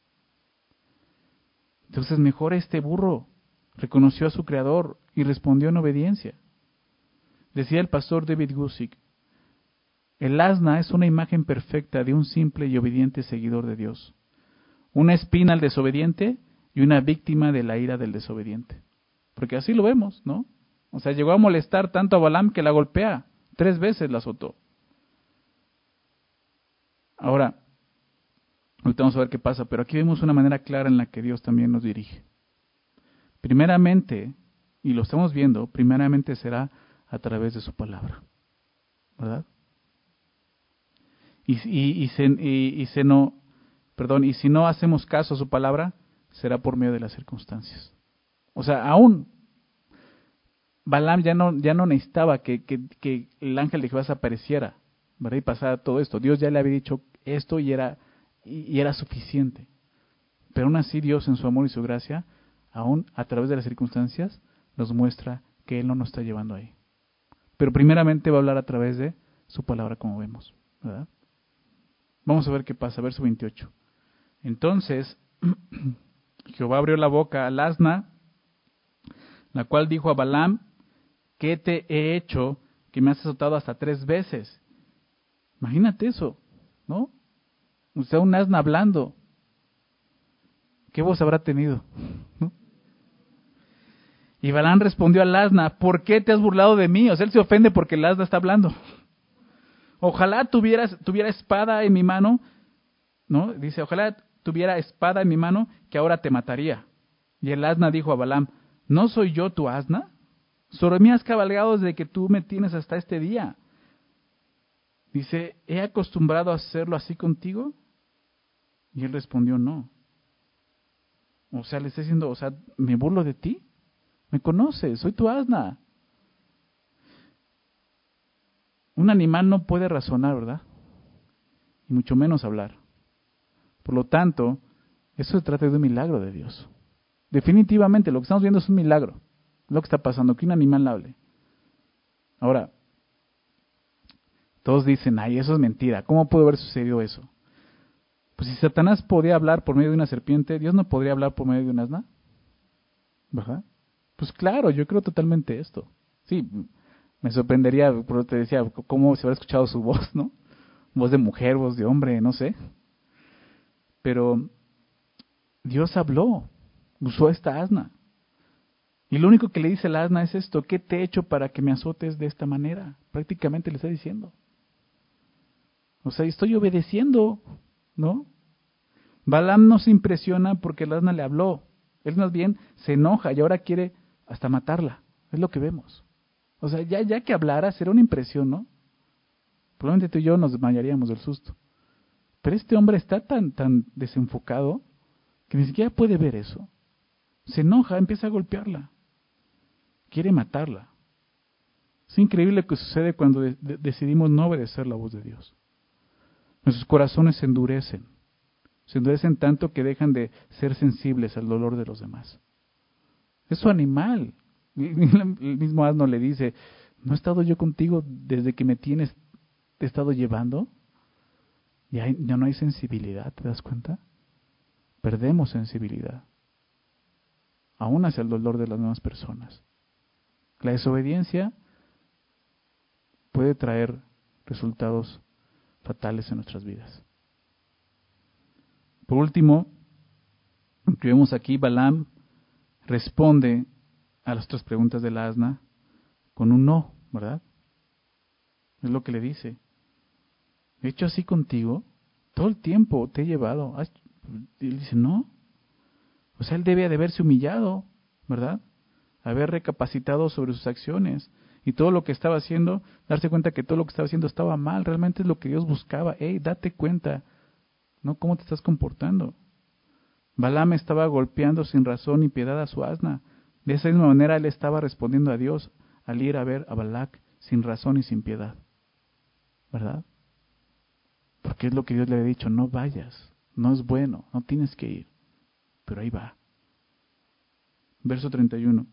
Entonces mejor este burro reconoció a su Creador y respondió en obediencia. Decía el pastor David Gusick, el asna es una imagen perfecta de un simple y obediente seguidor de Dios. Una espina al desobediente y una víctima de la ira del desobediente. Porque así lo vemos, ¿no? O sea, llegó a molestar tanto a Balaam que la golpea. Tres veces la azotó. Ahora, ahorita vamos a ver qué pasa, pero aquí vemos una manera clara en la que Dios también nos dirige. Primeramente, y lo estamos viendo, primeramente será a través de su palabra, ¿verdad? Y, y, y, se, y, y se no, perdón, y si no hacemos caso a su palabra, será por medio de las circunstancias. O sea, aún Balaam ya no, ya no necesitaba que, que, que el ángel de Jehová se apareciera, ¿verdad? Y pasara todo esto. Dios ya le había dicho esto y era, y, y era suficiente. Pero aún así Dios en su amor y su gracia, aún a través de las circunstancias, nos muestra que Él no nos está llevando ahí. Pero primeramente va a hablar a través de su palabra, como vemos, ¿verdad? Vamos a ver qué pasa, verso veintiocho. Entonces, Jehová abrió la boca al asna, la cual dijo a Balaam, ¿qué te he hecho que me has azotado hasta tres veces? Imagínate eso, ¿no? O sea, un asna hablando. ¿Qué voz habrá tenido? ¿No? Y Balaam respondió al asna, ¿por qué te has burlado de mí? O sea, él se ofende porque el asna está hablando. Ojalá tuvieras, tuviera espada en mi mano, ¿no? Dice, ojalá tuviera espada en mi mano que ahora te mataría. Y el asna dijo a Balaam, ¿no soy yo tu asna? Sobre mí has cabalgado desde que tú me tienes hasta este día. Dice, ¿he acostumbrado a hacerlo así contigo? Y él respondió, no. O sea, le está diciendo, o sea, ¿me burlo de ti? ¿Me conoces? Soy tu asna. Un animal no puede razonar, ¿verdad? Y mucho menos hablar. Por lo tanto, eso se trata de un milagro de Dios. Definitivamente, lo que estamos viendo es un milagro. Lo que está pasando, que un animal hable. Ahora, todos dicen, ay, eso es mentira. ¿Cómo pudo haber sucedido eso? Pues si Satanás podía hablar por medio de una serpiente, ¿Dios no podría hablar por medio de un asna? ¿Verdad? Pues claro, yo creo totalmente esto. Sí, me sorprendería, pero te decía, cómo se habrá escuchado su voz, ¿no? Voz de mujer, voz de hombre, no sé. Pero Dios habló, usó esta asna. Y lo único que le dice el asna es esto: ¿qué te he hecho para que me azotes de esta manera? Prácticamente le está diciendo. O sea, estoy obedeciendo, ¿no? Balaam no se impresiona porque el asna le habló. Él más bien se enoja y ahora quiere hasta matarla. Es lo que vemos. O sea, ya, ya que hablara será una impresión, ¿no? Probablemente tú y yo nos desmayaríamos del susto. Pero este hombre está tan, tan desenfocado que ni siquiera puede ver eso. Se enoja, empieza a golpearla. Quiere matarla. Es increíble lo que sucede cuando de- de- decidimos no obedecer la voz de Dios. Nuestros corazones se endurecen. Se endurecen tanto que dejan de ser sensibles al dolor de los demás. Es su animal. El mismo asno le dice: ¿no he estado yo contigo desde que me tienes, te he estado llevando? Ya, hay- ya no hay sensibilidad, ¿te das cuenta? Perdemos sensibilidad, aún hacia el dolor de las nuevas personas. La desobediencia puede traer resultados fatales en nuestras vidas. Por último, lo que vemos aquí, Balaam responde a las tres preguntas del asna con un no, ¿verdad? Es lo que le dice. He hecho así contigo, todo el tiempo te he llevado. Y él dice, no. O sea, él debe de haberse humillado, ¿verdad? Haber recapacitado sobre sus acciones y todo lo que estaba haciendo, darse cuenta que todo lo que estaba haciendo estaba mal. Realmente es lo que Dios buscaba. Hey, date cuenta, ¿no? ¿Cómo te estás comportando? Balaam estaba golpeando sin razón ni piedad a su asna. De esa misma manera él estaba respondiendo a Dios al ir a ver a Balac sin razón y sin piedad, ¿verdad? Porque es lo que Dios le había dicho: no vayas, no es bueno, no tienes que ir. Pero ahí va. Verso treinta y uno.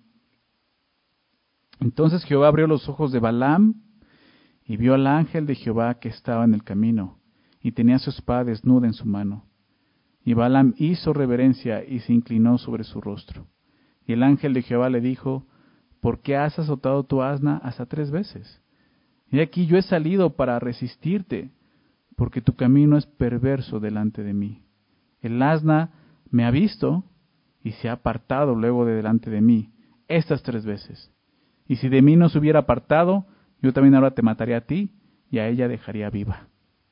Entonces Jehová abrió los ojos de Balaam y vio al ángel de Jehová que estaba en el camino y tenía su espada desnuda en su mano. Y Balaam hizo reverencia y se inclinó sobre su rostro. Y el ángel de Jehová le dijo: ¿por qué has azotado tu asna hasta tres veces? Y aquí yo he salido para resistirte, porque tu camino es perverso delante de mí. El asna me ha visto y se ha apartado luego de delante de mí estas tres veces. Y si de mí no se hubiera apartado, yo también ahora te mataré a ti y a ella dejaría viva.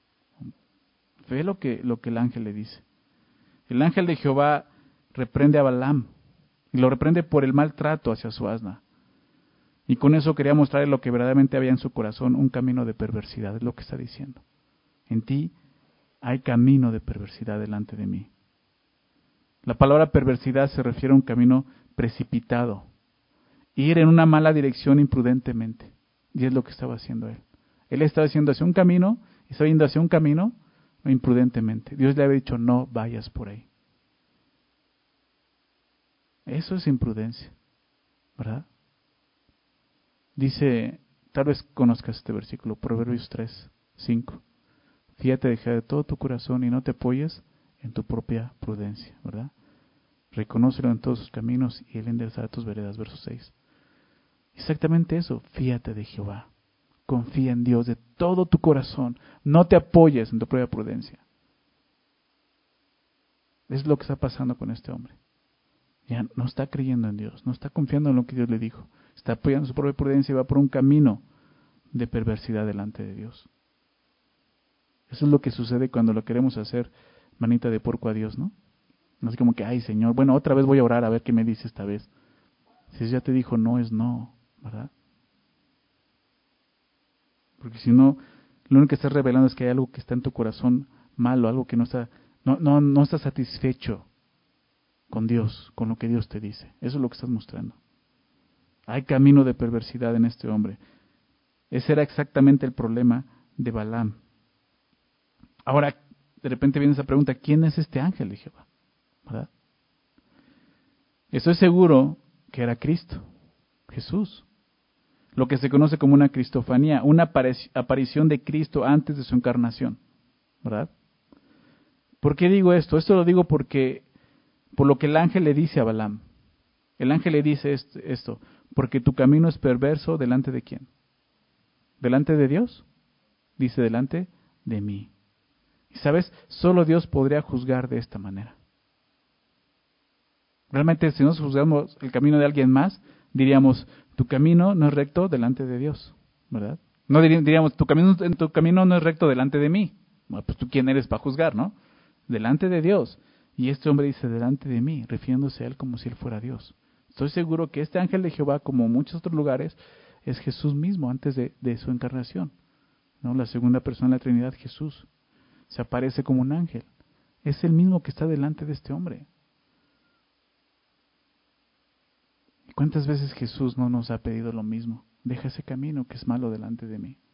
Ve lo que, lo que el ángel le dice. El ángel de Jehová reprende a Balaam y lo reprende por el maltrato hacia su asna. Y con eso quería mostrarle lo que verdaderamente había en su corazón, un camino de perversidad, es lo que está diciendo. En ti hay camino de perversidad delante de mí. La palabra perversidad se refiere a un camino precipitado, ir en una mala dirección imprudentemente. Y es lo que estaba haciendo él. Él estaba haciendo hacia un camino, y estaba yendo hacia un camino imprudentemente. Dios le había dicho: no vayas por ahí. Eso es imprudencia, ¿verdad? Dice, tal vez conozcas este versículo, Proverbios tres, cinco. Fíjate de Jehová de todo tu corazón y no te apoyes en tu propia prudencia, ¿verdad? Reconócelo en todos sus caminos y él enderezará tus veredas, verso seis. Exactamente eso, fíjate de Jehová. Confía en Dios de todo tu corazón. No te apoyes en tu propia prudencia. Es lo que está pasando con este hombre. Ya no está creyendo en Dios, no está confiando en lo que Dios le dijo. Está apoyando su propia prudencia y va por un camino de perversidad delante de Dios. Eso es lo que sucede cuando lo queremos hacer manita de porco a Dios, ¿no? No es como que, ay Señor, bueno, otra vez voy a orar a ver qué me dice esta vez. Si ya te dijo no, es no, ¿verdad? Porque si no, lo único que estás revelando es que hay algo que está en tu corazón malo, algo que no está, no, no, no está satisfecho con Dios, con lo que Dios te dice. Eso es lo que estás mostrando. Hay camino de perversidad en este hombre. Ese era exactamente el problema de Balaam. Ahora, de repente viene esa pregunta: ¿quién es este ángel de Jehová? ¿Verdad? Estoy seguro que era Cristo, Jesús. Lo que se conoce como una cristofanía, una aparición de Cristo antes de su encarnación, ¿verdad? ¿Por qué digo esto? Esto lo digo porque, por lo que el ángel le dice a Balaam. El ángel le dice esto, porque tu camino es perverso delante de quién. ¿Delante de Dios? Dice, delante de mí. Y sabes, solo Dios podría juzgar de esta manera. Realmente, si nos juzgamos el camino de alguien más, diríamos, tu camino no es recto delante de Dios, ¿verdad? No diríamos, tu camino, tu camino no es recto delante de mí. Bueno, pues tú quién eres para juzgar, ¿no? Delante de Dios. Y este hombre dice, delante de mí, refiriéndose a él como si él fuera Dios. Estoy seguro que este ángel de Jehová, como muchos otros lugares, es Jesús mismo antes de, de su encarnación, ¿no? La segunda persona de la Trinidad, Jesús. Se aparece como un ángel. Es el mismo que está delante de este hombre. ¿Y cuántas veces Jesús no nos ha pedido lo mismo? Deja ese camino que es malo delante de mí.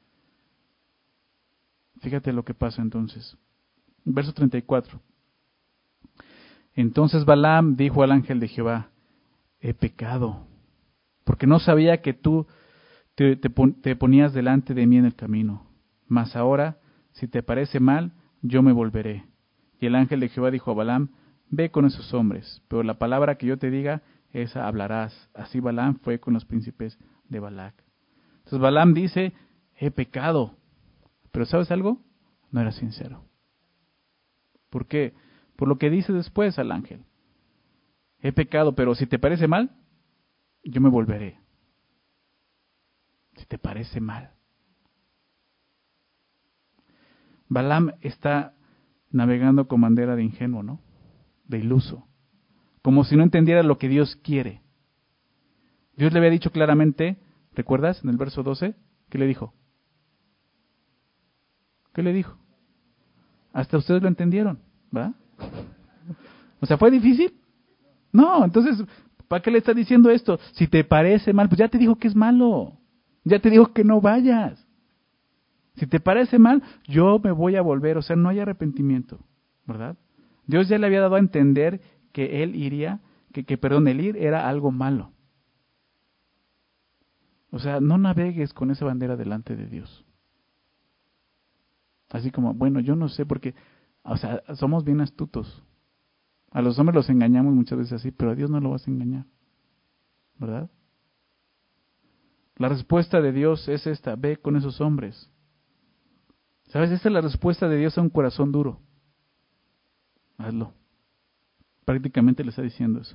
Fíjate lo que pasa entonces. Verso treinta y cuatro. Entonces Balaam dijo al ángel de Jehová, he pecado, porque no sabía que tú te, te, te ponías delante de mí en el camino. Mas ahora, si te parece mal, yo me volveré. Y el ángel de Jehová dijo a Balaam, ve con esos hombres, pero la palabra que yo te diga, esa hablarás. Así Balaam fue con los príncipes de Balac. Entonces Balaam dice, he pecado. Pero ¿sabes algo? No era sincero. ¿Por qué? Por lo que dice después al ángel. He pecado, pero si te parece mal, yo me volveré. Si te parece mal. Balaam está navegando con bandera de ingenuo, ¿no? De iluso. Como si no entendiera lo que Dios quiere. Dios le había dicho claramente, ¿recuerdas en el verso doce? ¿Qué le dijo? ¿Qué le dijo? Hasta ustedes lo entendieron, ¿verdad? O sea, ¿fue difícil? No, entonces, ¿para qué le está diciendo esto? Si te parece mal, pues ya te dijo que es malo. Ya te dijo que no vayas. Si te parece mal, yo me voy a volver. O sea, no hay arrepentimiento, ¿verdad? Dios ya le había dado a entender que él iría, que, que perdón, el ir era algo malo. O sea, no navegues con esa bandera delante de Dios. Así como, bueno, yo no sé, porque, o sea, somos bien astutos. A los hombres los engañamos muchas veces así, pero a Dios no lo vas a engañar, ¿verdad? La respuesta de Dios es esta, ve con esos hombres. ¿Sabes? Esta es la respuesta de Dios a un corazón duro. Hazlo. Prácticamente le está diciendo eso.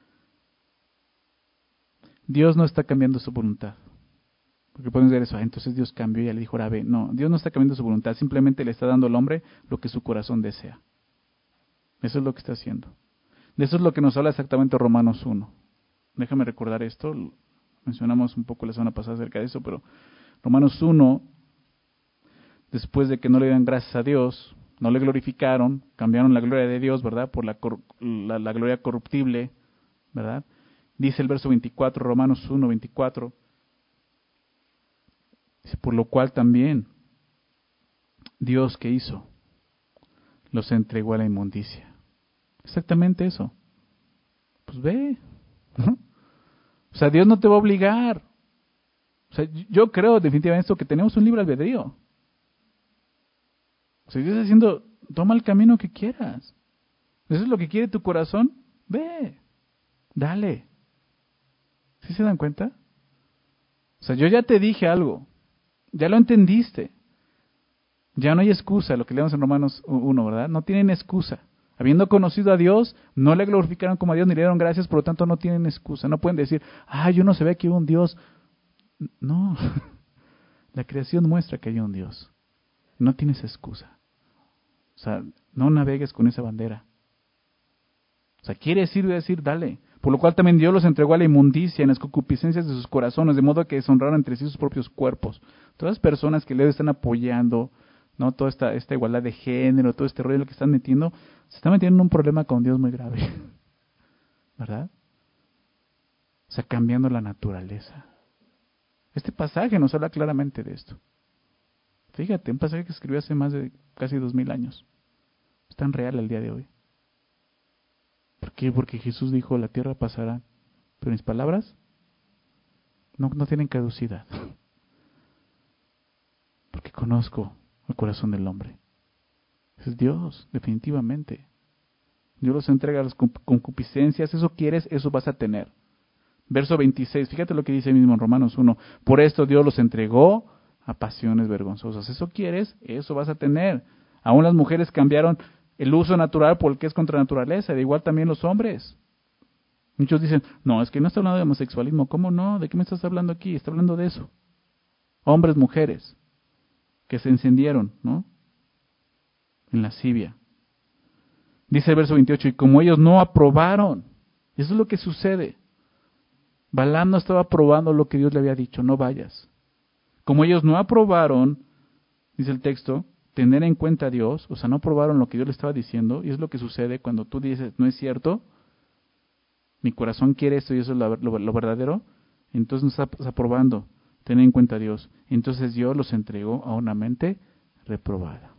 Dios no está cambiando su voluntad. Porque podemos ver eso, ah, entonces Dios cambió y ya le dijo, ahora ve. No, Dios no está cambiando su voluntad, simplemente le está dando al hombre lo que su corazón desea. Eso es lo que está haciendo. De eso es lo que nos habla exactamente Romanos uno. Déjame recordar esto, mencionamos un poco la semana pasada acerca de eso, pero Romanos uno, después de que no le dieran gracias a Dios, no le glorificaron, cambiaron la gloria de Dios, ¿verdad? Por la, la, la gloria corruptible, ¿verdad? Dice el verso veinticuatro, Romanos uno, veinticuatro, dice, por lo cual también Dios, ¿qué hizo? Los entregó a la inmundicia. Exactamente eso. Pues ve, ¿no? O sea, Dios no te va a obligar. O sea, yo creo definitivamente esto, que tenemos un libre albedrío. O sea, Dios está diciendo, toma el camino que quieras. ¿Eso es lo que quiere tu corazón? Ve, dale. ¿Sí se dan cuenta? O sea, yo ya te dije algo. Ya lo entendiste. Ya no hay excusa, lo que leemos en Romanos uno, ¿verdad? No tienen excusa. Habiendo conocido a Dios, no le glorificaron como a Dios ni le dieron gracias, por lo tanto no tienen excusa. No pueden decir, ah, yo no sabía que hubo un Dios. No, la creación muestra que hay un Dios. No tienes excusa. O sea, no navegues con esa bandera. O sea, quieres ir y decir, dale. Por lo cual también Dios los entregó a la inmundicia en las concupiscencias de sus corazones, de modo que deshonraron entre sí sus propios cuerpos. Todas las personas que le están apoyando, ¿no? Toda esta, esta igualdad de género, todo este rollo en lo que están metiendo, se están metiendo en un problema con Dios muy grave. ¿Verdad? O sea, cambiando la naturaleza. Este pasaje nos habla claramente de esto. Fíjate, un pasaje que escribió hace más de casi dos mil años. Es tan real al día de hoy. ¿Por qué? Porque Jesús dijo, la tierra pasará, pero mis palabras no, no tienen caducidad. Porque conozco el corazón del hombre. Es Dios, definitivamente. Dios los entrega a las concupiscencias. Eso quieres, eso vas a tener. Verso veintiséis, fíjate lo que dice mismo en Romanos uno. Por esto Dios los entregó a pasiones vergonzosas. Eso quieres, eso vas a tener. Aún las mujeres cambiaron el uso natural por el que es contra naturaleza. De igual también los hombres. Muchos dicen, no, es que no está hablando de homosexualismo. ¿Cómo no? ¿De qué me estás hablando aquí? Está hablando de eso. Hombres, mujeres, que se encendieron, ¿no? En lascivia. Dice el verso veintiocho, y como ellos no aprobaron, eso es lo que sucede. Balaam no estaba aprobando lo que Dios le había dicho, no vayas. Como ellos no aprobaron, dice el texto, tener en cuenta a Dios, o sea, no aprobaron lo que Dios le estaba diciendo, y es lo que sucede cuando tú dices, no es cierto, mi corazón quiere esto y eso es lo, lo, lo verdadero, entonces no estás aprobando tener en cuenta a Dios. Entonces Dios los entregó a una mente reprobada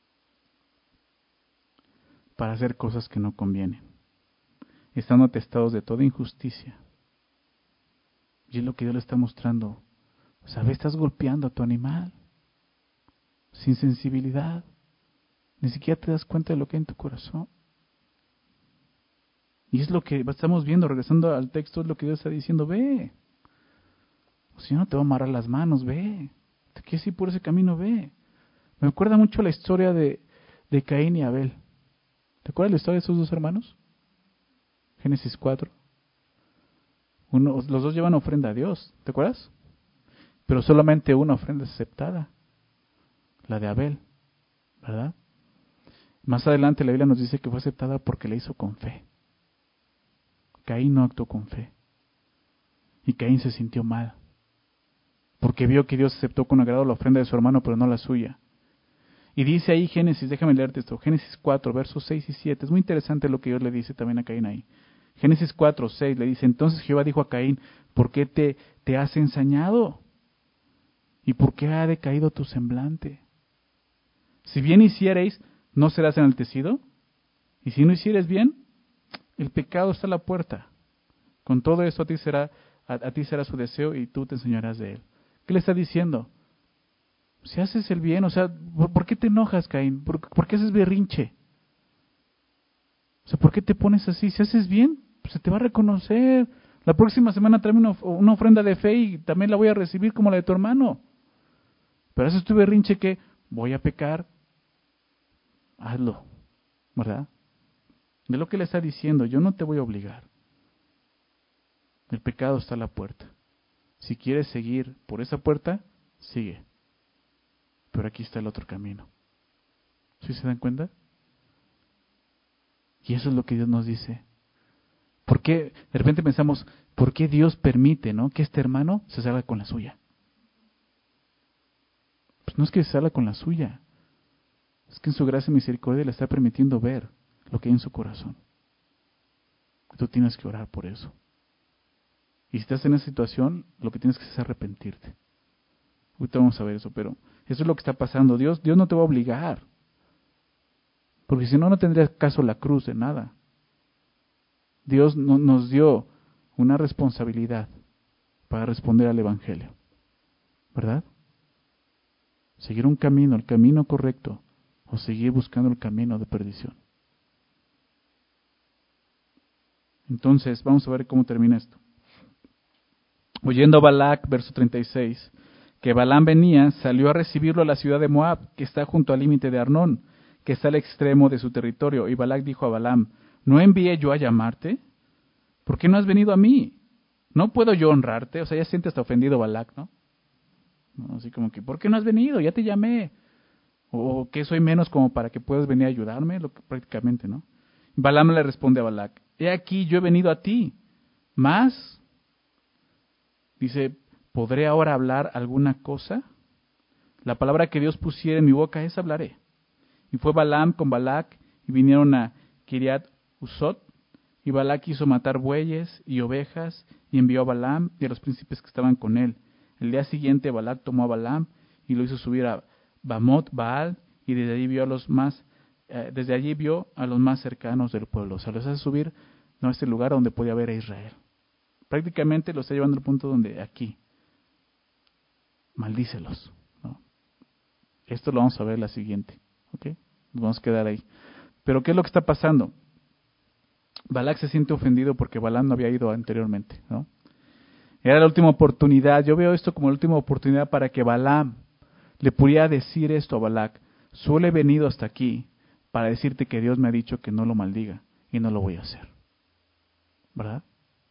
para hacer cosas que no convienen, estando atestados de toda injusticia. Y es lo que Dios le está mostrando. ¿Sabes? Estás golpeando a tu animal sin sensibilidad. Ni siquiera te das cuenta de lo que hay en tu corazón. Y es lo que estamos viendo, regresando al texto, es lo que Dios está diciendo, ve. O si no te va a amarrar las manos, ve. Te quieres ir por ese camino, ve. Me acuerda mucho la historia de, de Caín y Abel. ¿Te acuerdas la historia de esos dos hermanos? Génesis cuatro. Uno, los dos llevan ofrenda a Dios, ¿te acuerdas? Pero solamente una ofrenda es aceptada, la de Abel, ¿verdad? Más adelante la Biblia nos dice que fue aceptada porque la hizo con fe. Caín no actuó con fe. Y Caín se sintió mal, porque vio que Dios aceptó con agrado la ofrenda de su hermano, pero no la suya. Y dice ahí Génesis, déjame leerte esto, Génesis cuatro, versos seis y siete. Es muy interesante lo que Dios le dice también a Caín ahí. Génesis cuatro, seis le dice, entonces Jehová dijo a Caín, ¿por qué te, te has ensañado? ¿Y por qué ha decaído tu semblante? Si bien hiciereis, ¿no serás enaltecido? Y si no hicieres bien, el pecado está a la puerta. Con todo eso a ti será, a, a ti será su deseo y tú te enseñarás de él. ¿Qué le está diciendo? Si haces el bien, o sea, ¿por, por qué te enojas, Caín? ¿Por, ¿Por qué haces berrinche? O sea, ¿por qué te pones así? Si haces bien, pues se te va a reconocer. La próxima semana tráeme una, una ofrenda de fe y también la voy a recibir como la de tu hermano. Pero haces tu berrinche que voy a pecar, hazlo, ¿verdad? Es lo que le está diciendo, yo no te voy a obligar. El pecado está a la puerta. Si quieres seguir por esa puerta, sigue. Pero aquí está el otro camino. ¿Sí se dan cuenta? Y eso es lo que Dios nos dice. ¿Por qué? De repente pensamos, ¿por qué Dios permite, ¿no?, que este hermano se salga con la suya? Pues no es que se salga con la suya. Es que en su gracia y misericordia le está permitiendo ver lo que hay en su corazón. Tú tienes que orar por eso. Y si estás en esa situación, lo que tienes que hacer es arrepentirte. Ahorita vamos a ver eso, pero eso es lo que está pasando. Dios, Dios no te va a obligar. Porque si no, no tendría caso la cruz de nada. Dios no, nos dio una responsabilidad para responder al Evangelio. ¿Verdad? Seguir un camino, el camino correcto, o seguir buscando el camino de perdición. Entonces, vamos a ver cómo termina esto. Oyendo a Balac, verso treinta y seis, que Balaam venía, salió a recibirlo a la ciudad de Moab, que está junto al límite de Arnón, que está al extremo de su territorio. Y Balac dijo a Balaam, ¿no envié yo a llamarte? ¿Por qué no has venido a mí? ¿No puedo yo honrarte? O sea, ya siente hasta ofendido Balac, ¿no? ¿no? Así como que, ¿por qué no has venido? Ya te llamé. ¿O que soy menos como para que puedas venir a ayudarme? Lo que, prácticamente, ¿no? Balaam le responde a Balac, he aquí, yo he venido a ti. Más, dice, ¿podré ahora hablar alguna cosa? La palabra que Dios pusiera en mi boca, esa hablaré. Y fue Balaam con Balac, y vinieron a Kiriat Usot, y Balac hizo matar bueyes y ovejas, y envió a Balaam y a los príncipes que estaban con él. El día siguiente Balac tomó a Balaam y lo hizo subir a Bamot Baal, y desde allí vio a los más, eh, desde allí vio a los más cercanos del pueblo. O sea, los hace subir no a este lugar donde podía ver a Israel. Prácticamente lo está llevando al punto donde aquí, maldícelos, ¿no? Esto lo vamos a ver la siguiente, ¿ok? Nos vamos a quedar ahí. Pero ¿qué es lo que está pasando? Balac se siente ofendido porque Balaam no había ido anteriormente, ¿no? Era la última oportunidad. Yo veo esto como la última oportunidad para que Balaam le pudiera decir esto a Balac. Solo he venido hasta aquí para decirte que Dios me ha dicho que no lo maldiga y no lo voy a hacer. ¿Verdad?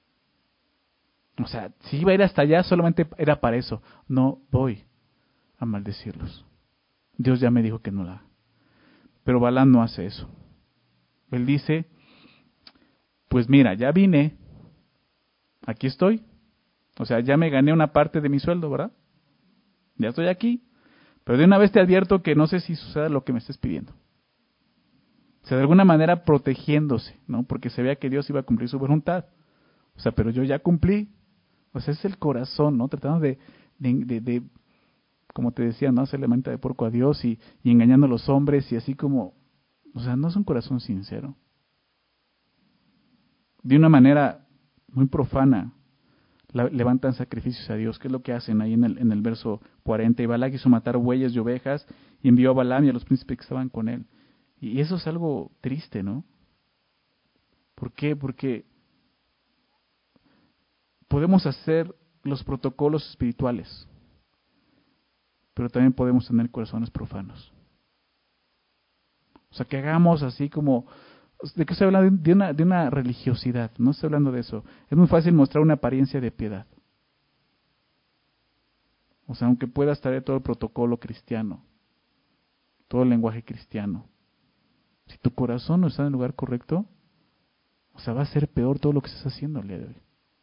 O sea, si iba a ir hasta allá solamente era para eso. No voy a maldecirlos. Dios ya me dijo que no la haga. Pero Balaam no hace eso. Él dice, pues mira, ya vine, aquí estoy. O sea, ya me gané una parte de mi sueldo, ¿verdad? Ya estoy aquí. Pero de una vez te advierto que no sé si suceda lo que me estés pidiendo. O sea, de alguna manera protegiéndose, ¿no? Porque se vea que Dios iba a cumplir su voluntad. O sea, pero yo ya cumplí. O sea, es el corazón, ¿no? Tratando de, de, de, de como te decía, ¿no? Hacerle manita de porco a Dios y, y engañando a los hombres y así como... O sea, no es un corazón sincero. De una manera muy profana la, levantan sacrificios a Dios, que es lo que hacen ahí en el, en el verso cuarenta. Y Balac hizo matar bueyes y ovejas y envió a Balaam y a los príncipes que estaban con él. Y eso es algo triste, ¿no? ¿Por qué? Porque podemos hacer los protocolos espirituales, pero también podemos tener corazones profanos. O sea, que hagamos así como... ¿De qué estoy hablando? De una, de una religiosidad, no estoy hablando de eso. Es muy fácil mostrar una apariencia de piedad. O sea, aunque puedas traer todo el protocolo cristiano, todo el lenguaje cristiano, si tu corazón no está en el lugar correcto, o sea, va a ser peor todo lo que estás haciendo el día de hoy.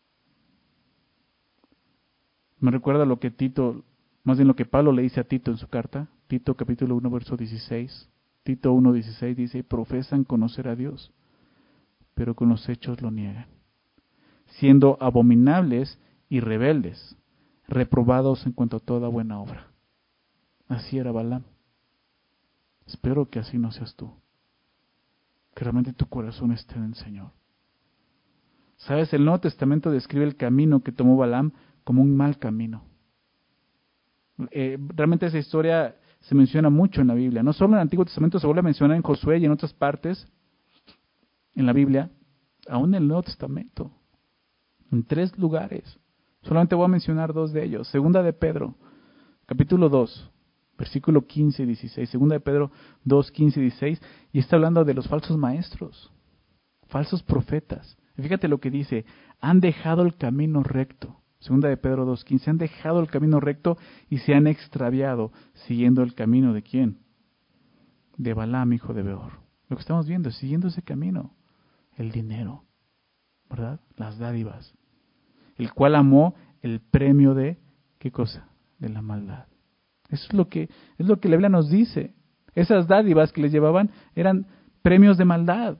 Me recuerda lo que Tito, más bien lo que Pablo le dice a Tito en su carta, Tito capítulo uno, verso dieciséis. Tito uno, dieciséis dice, profesan conocer a Dios, pero con los hechos lo niegan, siendo abominables y rebeldes, reprobados en cuanto a toda buena obra. Así era Balaam. Espero que así no seas tú, que realmente tu corazón esté en el Señor. ¿Sabes? El Nuevo Testamento describe el camino que tomó Balaam como un mal camino. Eh, realmente esa historia se menciona mucho en la Biblia. No solo en el Antiguo Testamento, se vuelve a mencionar en Josué y en otras partes en la Biblia, aún en el Nuevo Testamento. En tres lugares. Solamente voy a mencionar dos de ellos. Segunda de Pedro, capítulo dos, versículo quince y dieciséis. Segunda de Pedro dos, quince y dieciséis. Y está hablando de los falsos maestros, falsos profetas. Y fíjate lo que dice, han dejado el camino recto. Segunda de Pedro dos, quince, han dejado el camino recto y se han extraviado siguiendo el camino de quién? De Balaam, hijo de Beor. Lo que estamos viendo, siguiendo ese camino, el dinero, ¿verdad? Las dádivas, el cual amó el premio de, ¿qué cosa? De la maldad. Eso es lo que, es lo que la Biblia nos dice. Esas dádivas que les llevaban eran premios de maldad.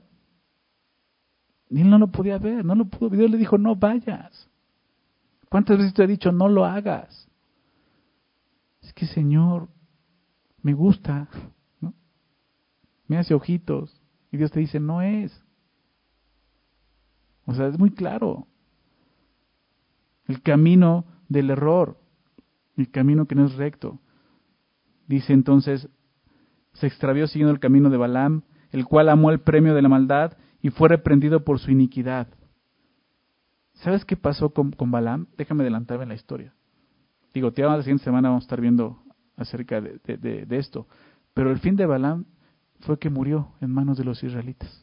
Y él no lo podía ver, no lo pudo. Dios le dijo, no vayas. ¿Cuántas veces te he dicho, no lo hagas? Es que, Señor, me gusta, ¿no? Me hace ojitos. Y Dios te dice, no es. O sea, es muy claro. El camino del error, el camino que no es recto. Dice entonces, se extravió siguiendo el camino de Balaam, el cual amó el premio de la maldad y fue reprendido por su iniquidad. ¿Sabes qué pasó con, con Balaam? Déjame adelantarme en la historia. Digo, te la siguiente semana vamos a estar viendo acerca de, de, de, de esto. Pero el fin de Balaam fue que murió en manos de los israelitas.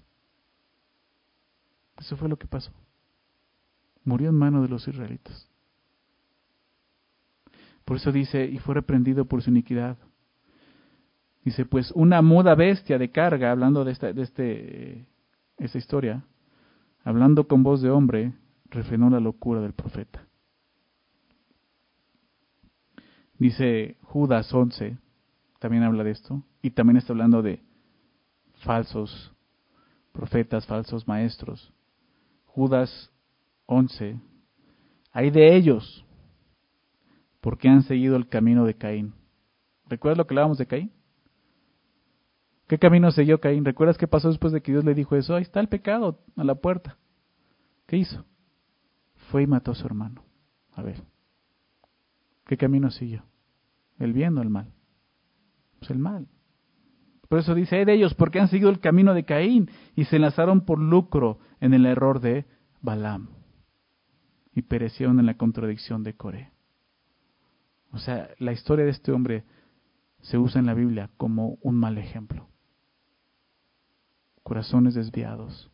Eso fue lo que pasó. Murió en manos de los israelitas. Por eso dice, y fue reprendido por su iniquidad. Dice, pues una muda bestia de carga, hablando de esta, de este, esta historia, hablando con voz de hombre, refrenó la locura del profeta. Dice Judas once, también habla de esto, y también está hablando de falsos profetas, falsos maestros. Judas once, hay de ellos, porque han seguido el camino de Caín. ¿Recuerdas lo que hablábamos de Caín? ¿Qué camino siguió Caín? ¿Recuerdas qué pasó después de que Dios le dijo eso? Ahí está el pecado a la puerta. ¿Qué hizo? Fue y mató a su hermano. A ver, ¿qué camino siguió? ¿El bien o el mal? Pues el mal. Por eso dice, hay de ellos porque han seguido el camino de Caín y se enlazaron por lucro en el error de Balaam y perecieron en la contradicción de Coré. O sea, la historia de este hombre se usa en la Biblia como un mal ejemplo. Corazones desviados.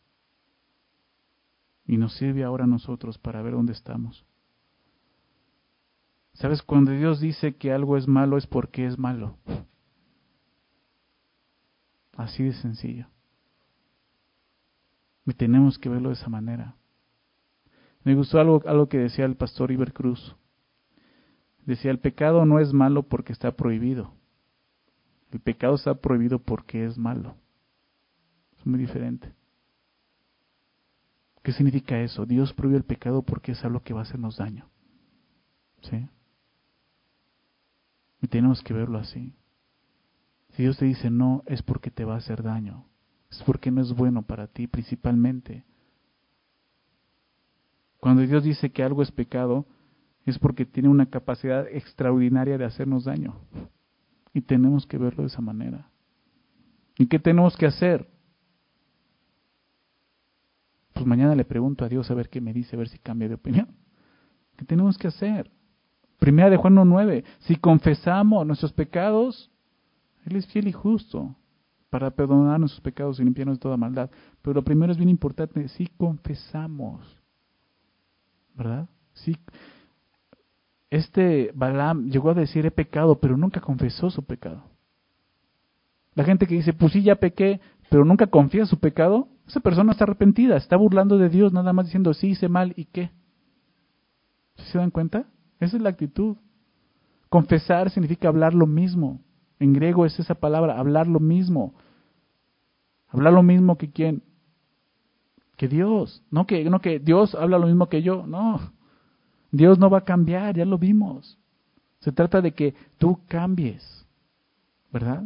Y nos sirve ahora a nosotros para ver dónde estamos. ¿Sabes? Cuando Dios dice que algo es malo es porque es malo. Así de sencillo. Y tenemos que verlo de esa manera. Me gustó algo, algo que decía el pastor Iber Cruz. Decía, el pecado no es malo porque está prohibido. El pecado está prohibido porque es malo. Es muy diferente. ¿Qué significa eso? Dios prohíbe el pecado porque es algo que va a hacernos daño. ¿Sí? Y tenemos que verlo así. Si Dios te dice no, es porque te va a hacer daño. Es porque no es bueno para ti, principalmente. Cuando Dios dice que algo es pecado, es porque tiene una capacidad extraordinaria de hacernos daño. Y tenemos que verlo de esa manera. ¿Y qué tenemos que hacer? Pues mañana le pregunto a Dios a ver qué me dice, a ver si cambia de opinión. ¿Qué tenemos que hacer? Primera de Juan uno nueve. Si confesamos nuestros pecados, Él es fiel y justo para perdonar nuestros pecados y limpiarnos de toda maldad. Pero lo primero es bien importante, si confesamos. ¿Verdad? Sí. Este Balaam llegó a decir he pecado, pero nunca confesó su pecado. La gente que dice, pues sí, ya pequé, pero nunca confiesa su pecado, esa persona está arrepentida, está burlando de Dios, nada más diciendo, sí, hice mal, ¿y qué? ¿Sí se dan cuenta? Esa es la actitud. Confesar significa hablar lo mismo. En griego es esa palabra, hablar lo mismo. Hablar lo mismo que quién? Que Dios. No que, no que Dios habla lo mismo que yo, no. Dios no va a cambiar, ya lo vimos. Se trata de que tú cambies, ¿verdad?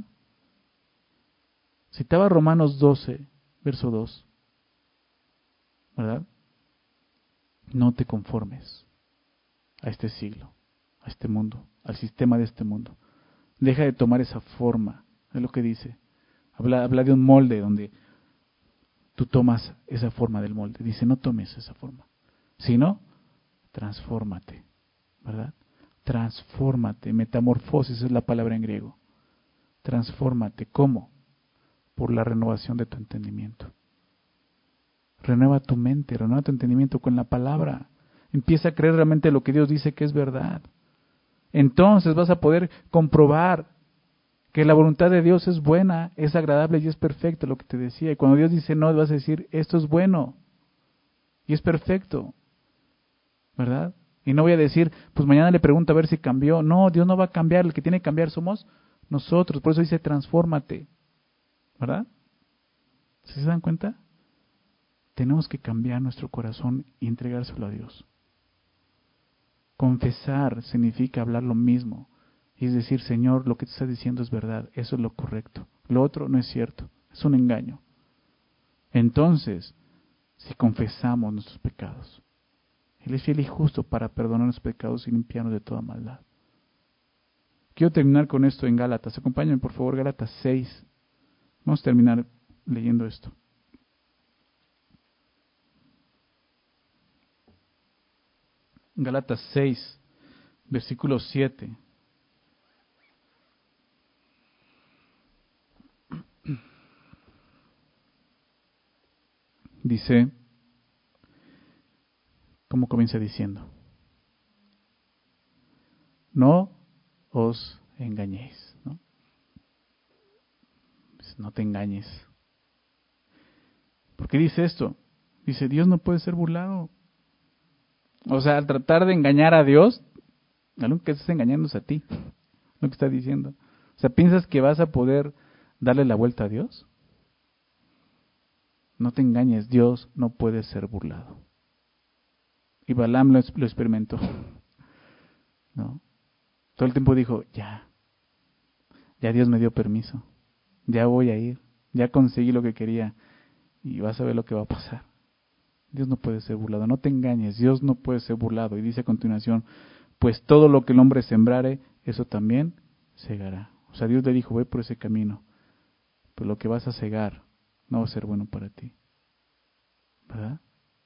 Citaba Romanos doce, verso dos, ¿verdad? No te conformes a este siglo, a este mundo, al sistema de este mundo. Deja de tomar esa forma, es lo que dice. Habla, habla de un molde donde tú tomas esa forma del molde. Dice, no tomes esa forma, sino transfórmate, ¿verdad? Transfórmate, metamorfosis es la palabra en griego. Transfórmate, ¿cómo? Por la renovación de tu entendimiento. Renueva tu mente, renueva tu entendimiento con la palabra. Empieza a creer realmente lo que Dios dice que es verdad. Entonces vas a poder comprobar que la voluntad de Dios es buena, es agradable y es perfecta, lo que te decía. Y cuando Dios dice no, vas a decir, esto es bueno y es perfecto, ¿verdad? Y no voy a decir, pues mañana le pregunto a ver si cambió. No, Dios no va a cambiar, el que tiene que cambiar somos nosotros. Por eso dice, transfórmate, ¿verdad? ¿Sí se dan cuenta? Tenemos que cambiar nuestro corazón y entregárselo a Dios. Confesar significa hablar lo mismo. Y es decir, Señor, lo que te estás diciendo es verdad, eso es lo correcto. Lo otro no es cierto, es un engaño. Entonces, si confesamos nuestros pecados, Él es fiel y justo para perdonar los pecados y limpiarnos de toda maldad. Quiero terminar con esto en Gálatas. Acompáñenme, por favor, Gálatas seis. Vamos a terminar leyendo esto. Gálatas seis, versículo siete. Dice, ¿cómo comienza diciendo? No os engañéis, ¿no? Pues no te engañes. ¿Por qué dice esto? Dice, Dios no puede ser burlado. O sea, al tratar de engañar a Dios, algo que estás engañándose a ti, lo que está diciendo. O sea, ¿piensas que vas a poder darle la vuelta a Dios? No te engañes, Dios no puede ser burlado. Y Balaam lo, lo experimentó. ¿No? Todo el tiempo dijo, ya, ya Dios me dio permiso, ya voy a ir, ya conseguí lo que quería y vas a ver lo que va a pasar. Dios no puede ser burlado, no te engañes, Dios no puede ser burlado. Y dice a continuación, pues todo lo que el hombre sembrare, eso también segará. O sea, Dios le dijo, ve por ese camino, pero lo que vas a cegar no va a ser bueno para ti. ¿Verdad?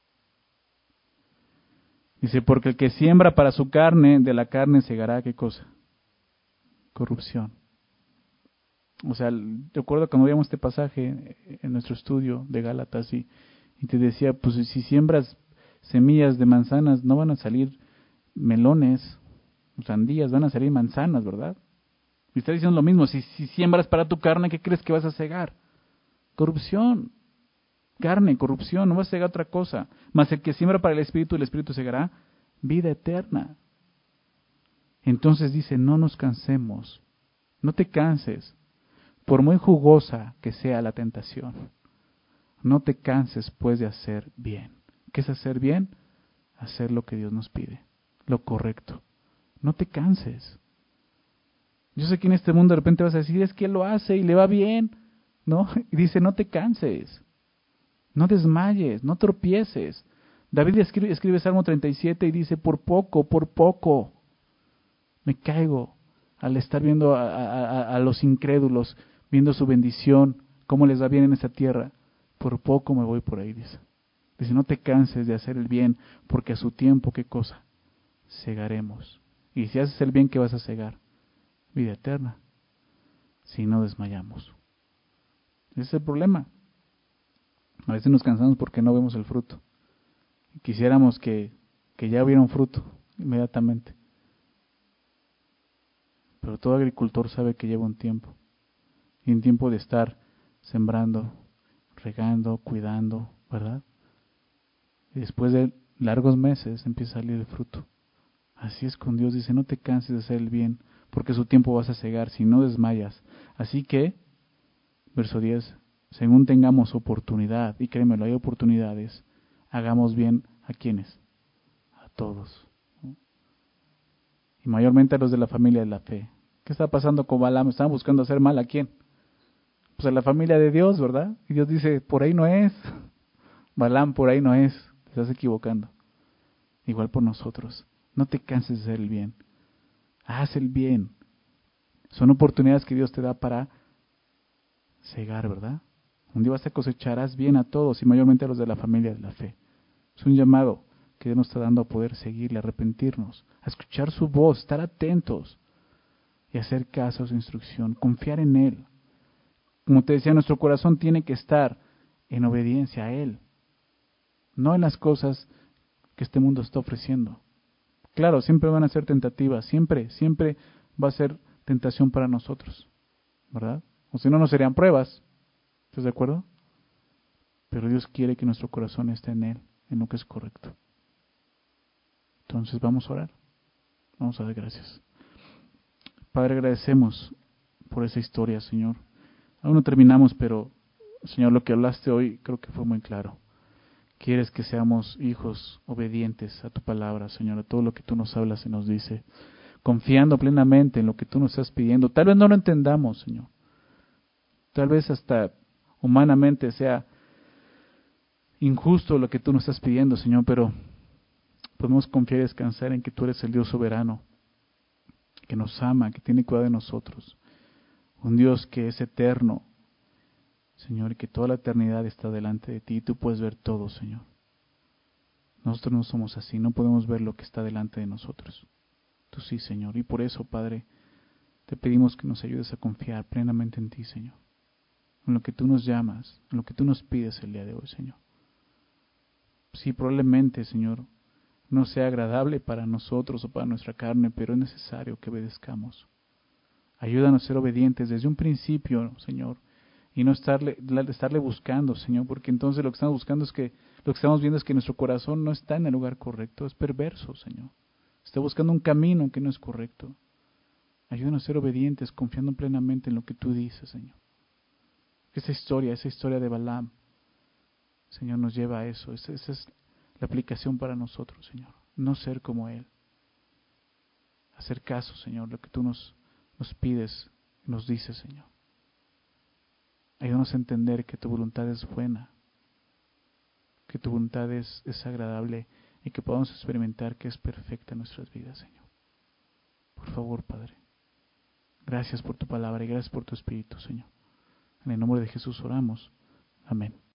Dice, porque el que siembra para su carne, de la carne segará, ¿qué cosa? Corrupción. O sea, recuerdo cuando veíamos este pasaje en nuestro estudio de Gálatas y, y te decía, pues si siembras semillas de manzanas, no van a salir melones, sandías, van a salir manzanas, ¿verdad? Y está diciendo lo mismo, si, si siembras para tu carne, ¿qué crees que vas a cegar? Corrupción. Carne, corrupción, no vas a cegar otra cosa. Mas el que siembra para el Espíritu, el Espíritu segará vida eterna. Entonces dice, no nos cansemos, no te canses, por muy jugosa que sea la tentación. No te canses pues de hacer bien. ¿Qué es hacer bien? Hacer lo que Dios nos pide, lo correcto. No te canses. Yo sé que en este mundo de repente vas a decir, es que Él lo hace y le va bien, ¿no? Y dice, no te canses, no desmayes, no tropieces. David escribe, escribe Salmo treinta y siete y dice, por poco, por poco me caigo al estar viendo a, a, a los incrédulos, viendo su bendición, cómo les va bien en esta tierra. Por poco me voy por ahí, dice. Dice, no te canses de hacer el bien, porque a su tiempo, ¿qué cosa? Segaremos. Y si haces el bien, ¿qué vas a segar? Vida eterna. Si no desmayamos. Ese es el problema. A veces nos cansamos porque no vemos el fruto. Quisiéramos que, que ya hubiera un fruto inmediatamente. Pero todo agricultor sabe que lleva un tiempo. Y un tiempo de estar sembrando, regando, cuidando, ¿verdad? Y después de largos meses empieza a salir el fruto. Así es con Dios, dice, no te canses de hacer el bien, porque su tiempo vas a cegar, si no desmayas. Así que, verso diez, según tengamos oportunidad, y créemelo, hay oportunidades, hagamos bien a quienes, a todos. ¿No? Y mayormente a los de la familia de la fe. ¿Qué está pasando con Balaam? ¿Estaban buscando hacer mal a quién? Pues a la familia de Dios, ¿verdad? Y Dios dice, por ahí no es. Balaam, por ahí no es. Te estás equivocando. Igual por nosotros. No te canses de hacer el bien. Haz el bien. Son oportunidades que Dios te da para cegar, ¿verdad? Un día vas a cosecharás bien a todos y mayormente a los de la familia de la fe. Es un llamado que Dios nos está dando a poder seguirle, a arrepentirnos, a escuchar su voz, estar atentos y hacer caso a su instrucción, confiar en Él. Como te decía, nuestro corazón tiene que estar en obediencia a Él, no en las cosas que este mundo está ofreciendo. Claro, siempre van a ser tentativas, siempre, siempre va a ser tentación para nosotros, ¿verdad? O si no, no serían pruebas, ¿estás de acuerdo? Pero Dios quiere que nuestro corazón esté en Él, en lo que es correcto. Entonces vamos a orar, vamos a dar gracias. Padre, agradecemos por esa historia, Señor. Aún no terminamos, pero, Señor, lo que hablaste hoy creo que fue muy claro. Quieres que seamos hijos obedientes a tu palabra, Señor, a todo lo que tú nos hablas y nos dice, confiando plenamente en lo que tú nos estás pidiendo. Tal vez no lo entendamos, Señor. Tal vez hasta humanamente sea injusto lo que tú nos estás pidiendo, Señor, pero podemos confiar y descansar en que tú eres el Dios soberano, que nos ama, que tiene cuidado de nosotros. Un Dios que es eterno, Señor, y que toda la eternidad está delante de ti y tú puedes ver todo, Señor. Nosotros no somos así, no podemos ver lo que está delante de nosotros. Tú sí, Señor, y por eso, Padre, te pedimos que nos ayudes a confiar plenamente en ti, Señor, en lo que tú nos llamas, en lo que tú nos pides el día de hoy, Señor. Sí, probablemente, Señor, no sea agradable para nosotros o para nuestra carne, pero es necesario que obedezcamos. Ayúdanos a ser obedientes desde un principio, Señor, y no estarle, estarle buscando, Señor, porque entonces lo que estamos buscando es que, lo que estamos viendo es que nuestro corazón no está en el lugar correcto, es perverso, Señor. Está buscando un camino que no es correcto. Ayúdanos a ser obedientes, confiando plenamente en lo que tú dices, Señor. Esa historia, esa historia de Balaam, Señor, nos lleva a eso. Esa, esa es la aplicación para nosotros, Señor. No ser como Él. Hacer caso, Señor, lo que tú nos, nos pides, nos dices, Señor. Ayúdanos a entender que tu voluntad es buena, que tu voluntad es, es agradable y que podamos experimentar que es perfecta en nuestras vidas, Señor. Por favor, Padre. Gracias por tu palabra y gracias por tu Espíritu, Señor. En el nombre de Jesús oramos. Amén.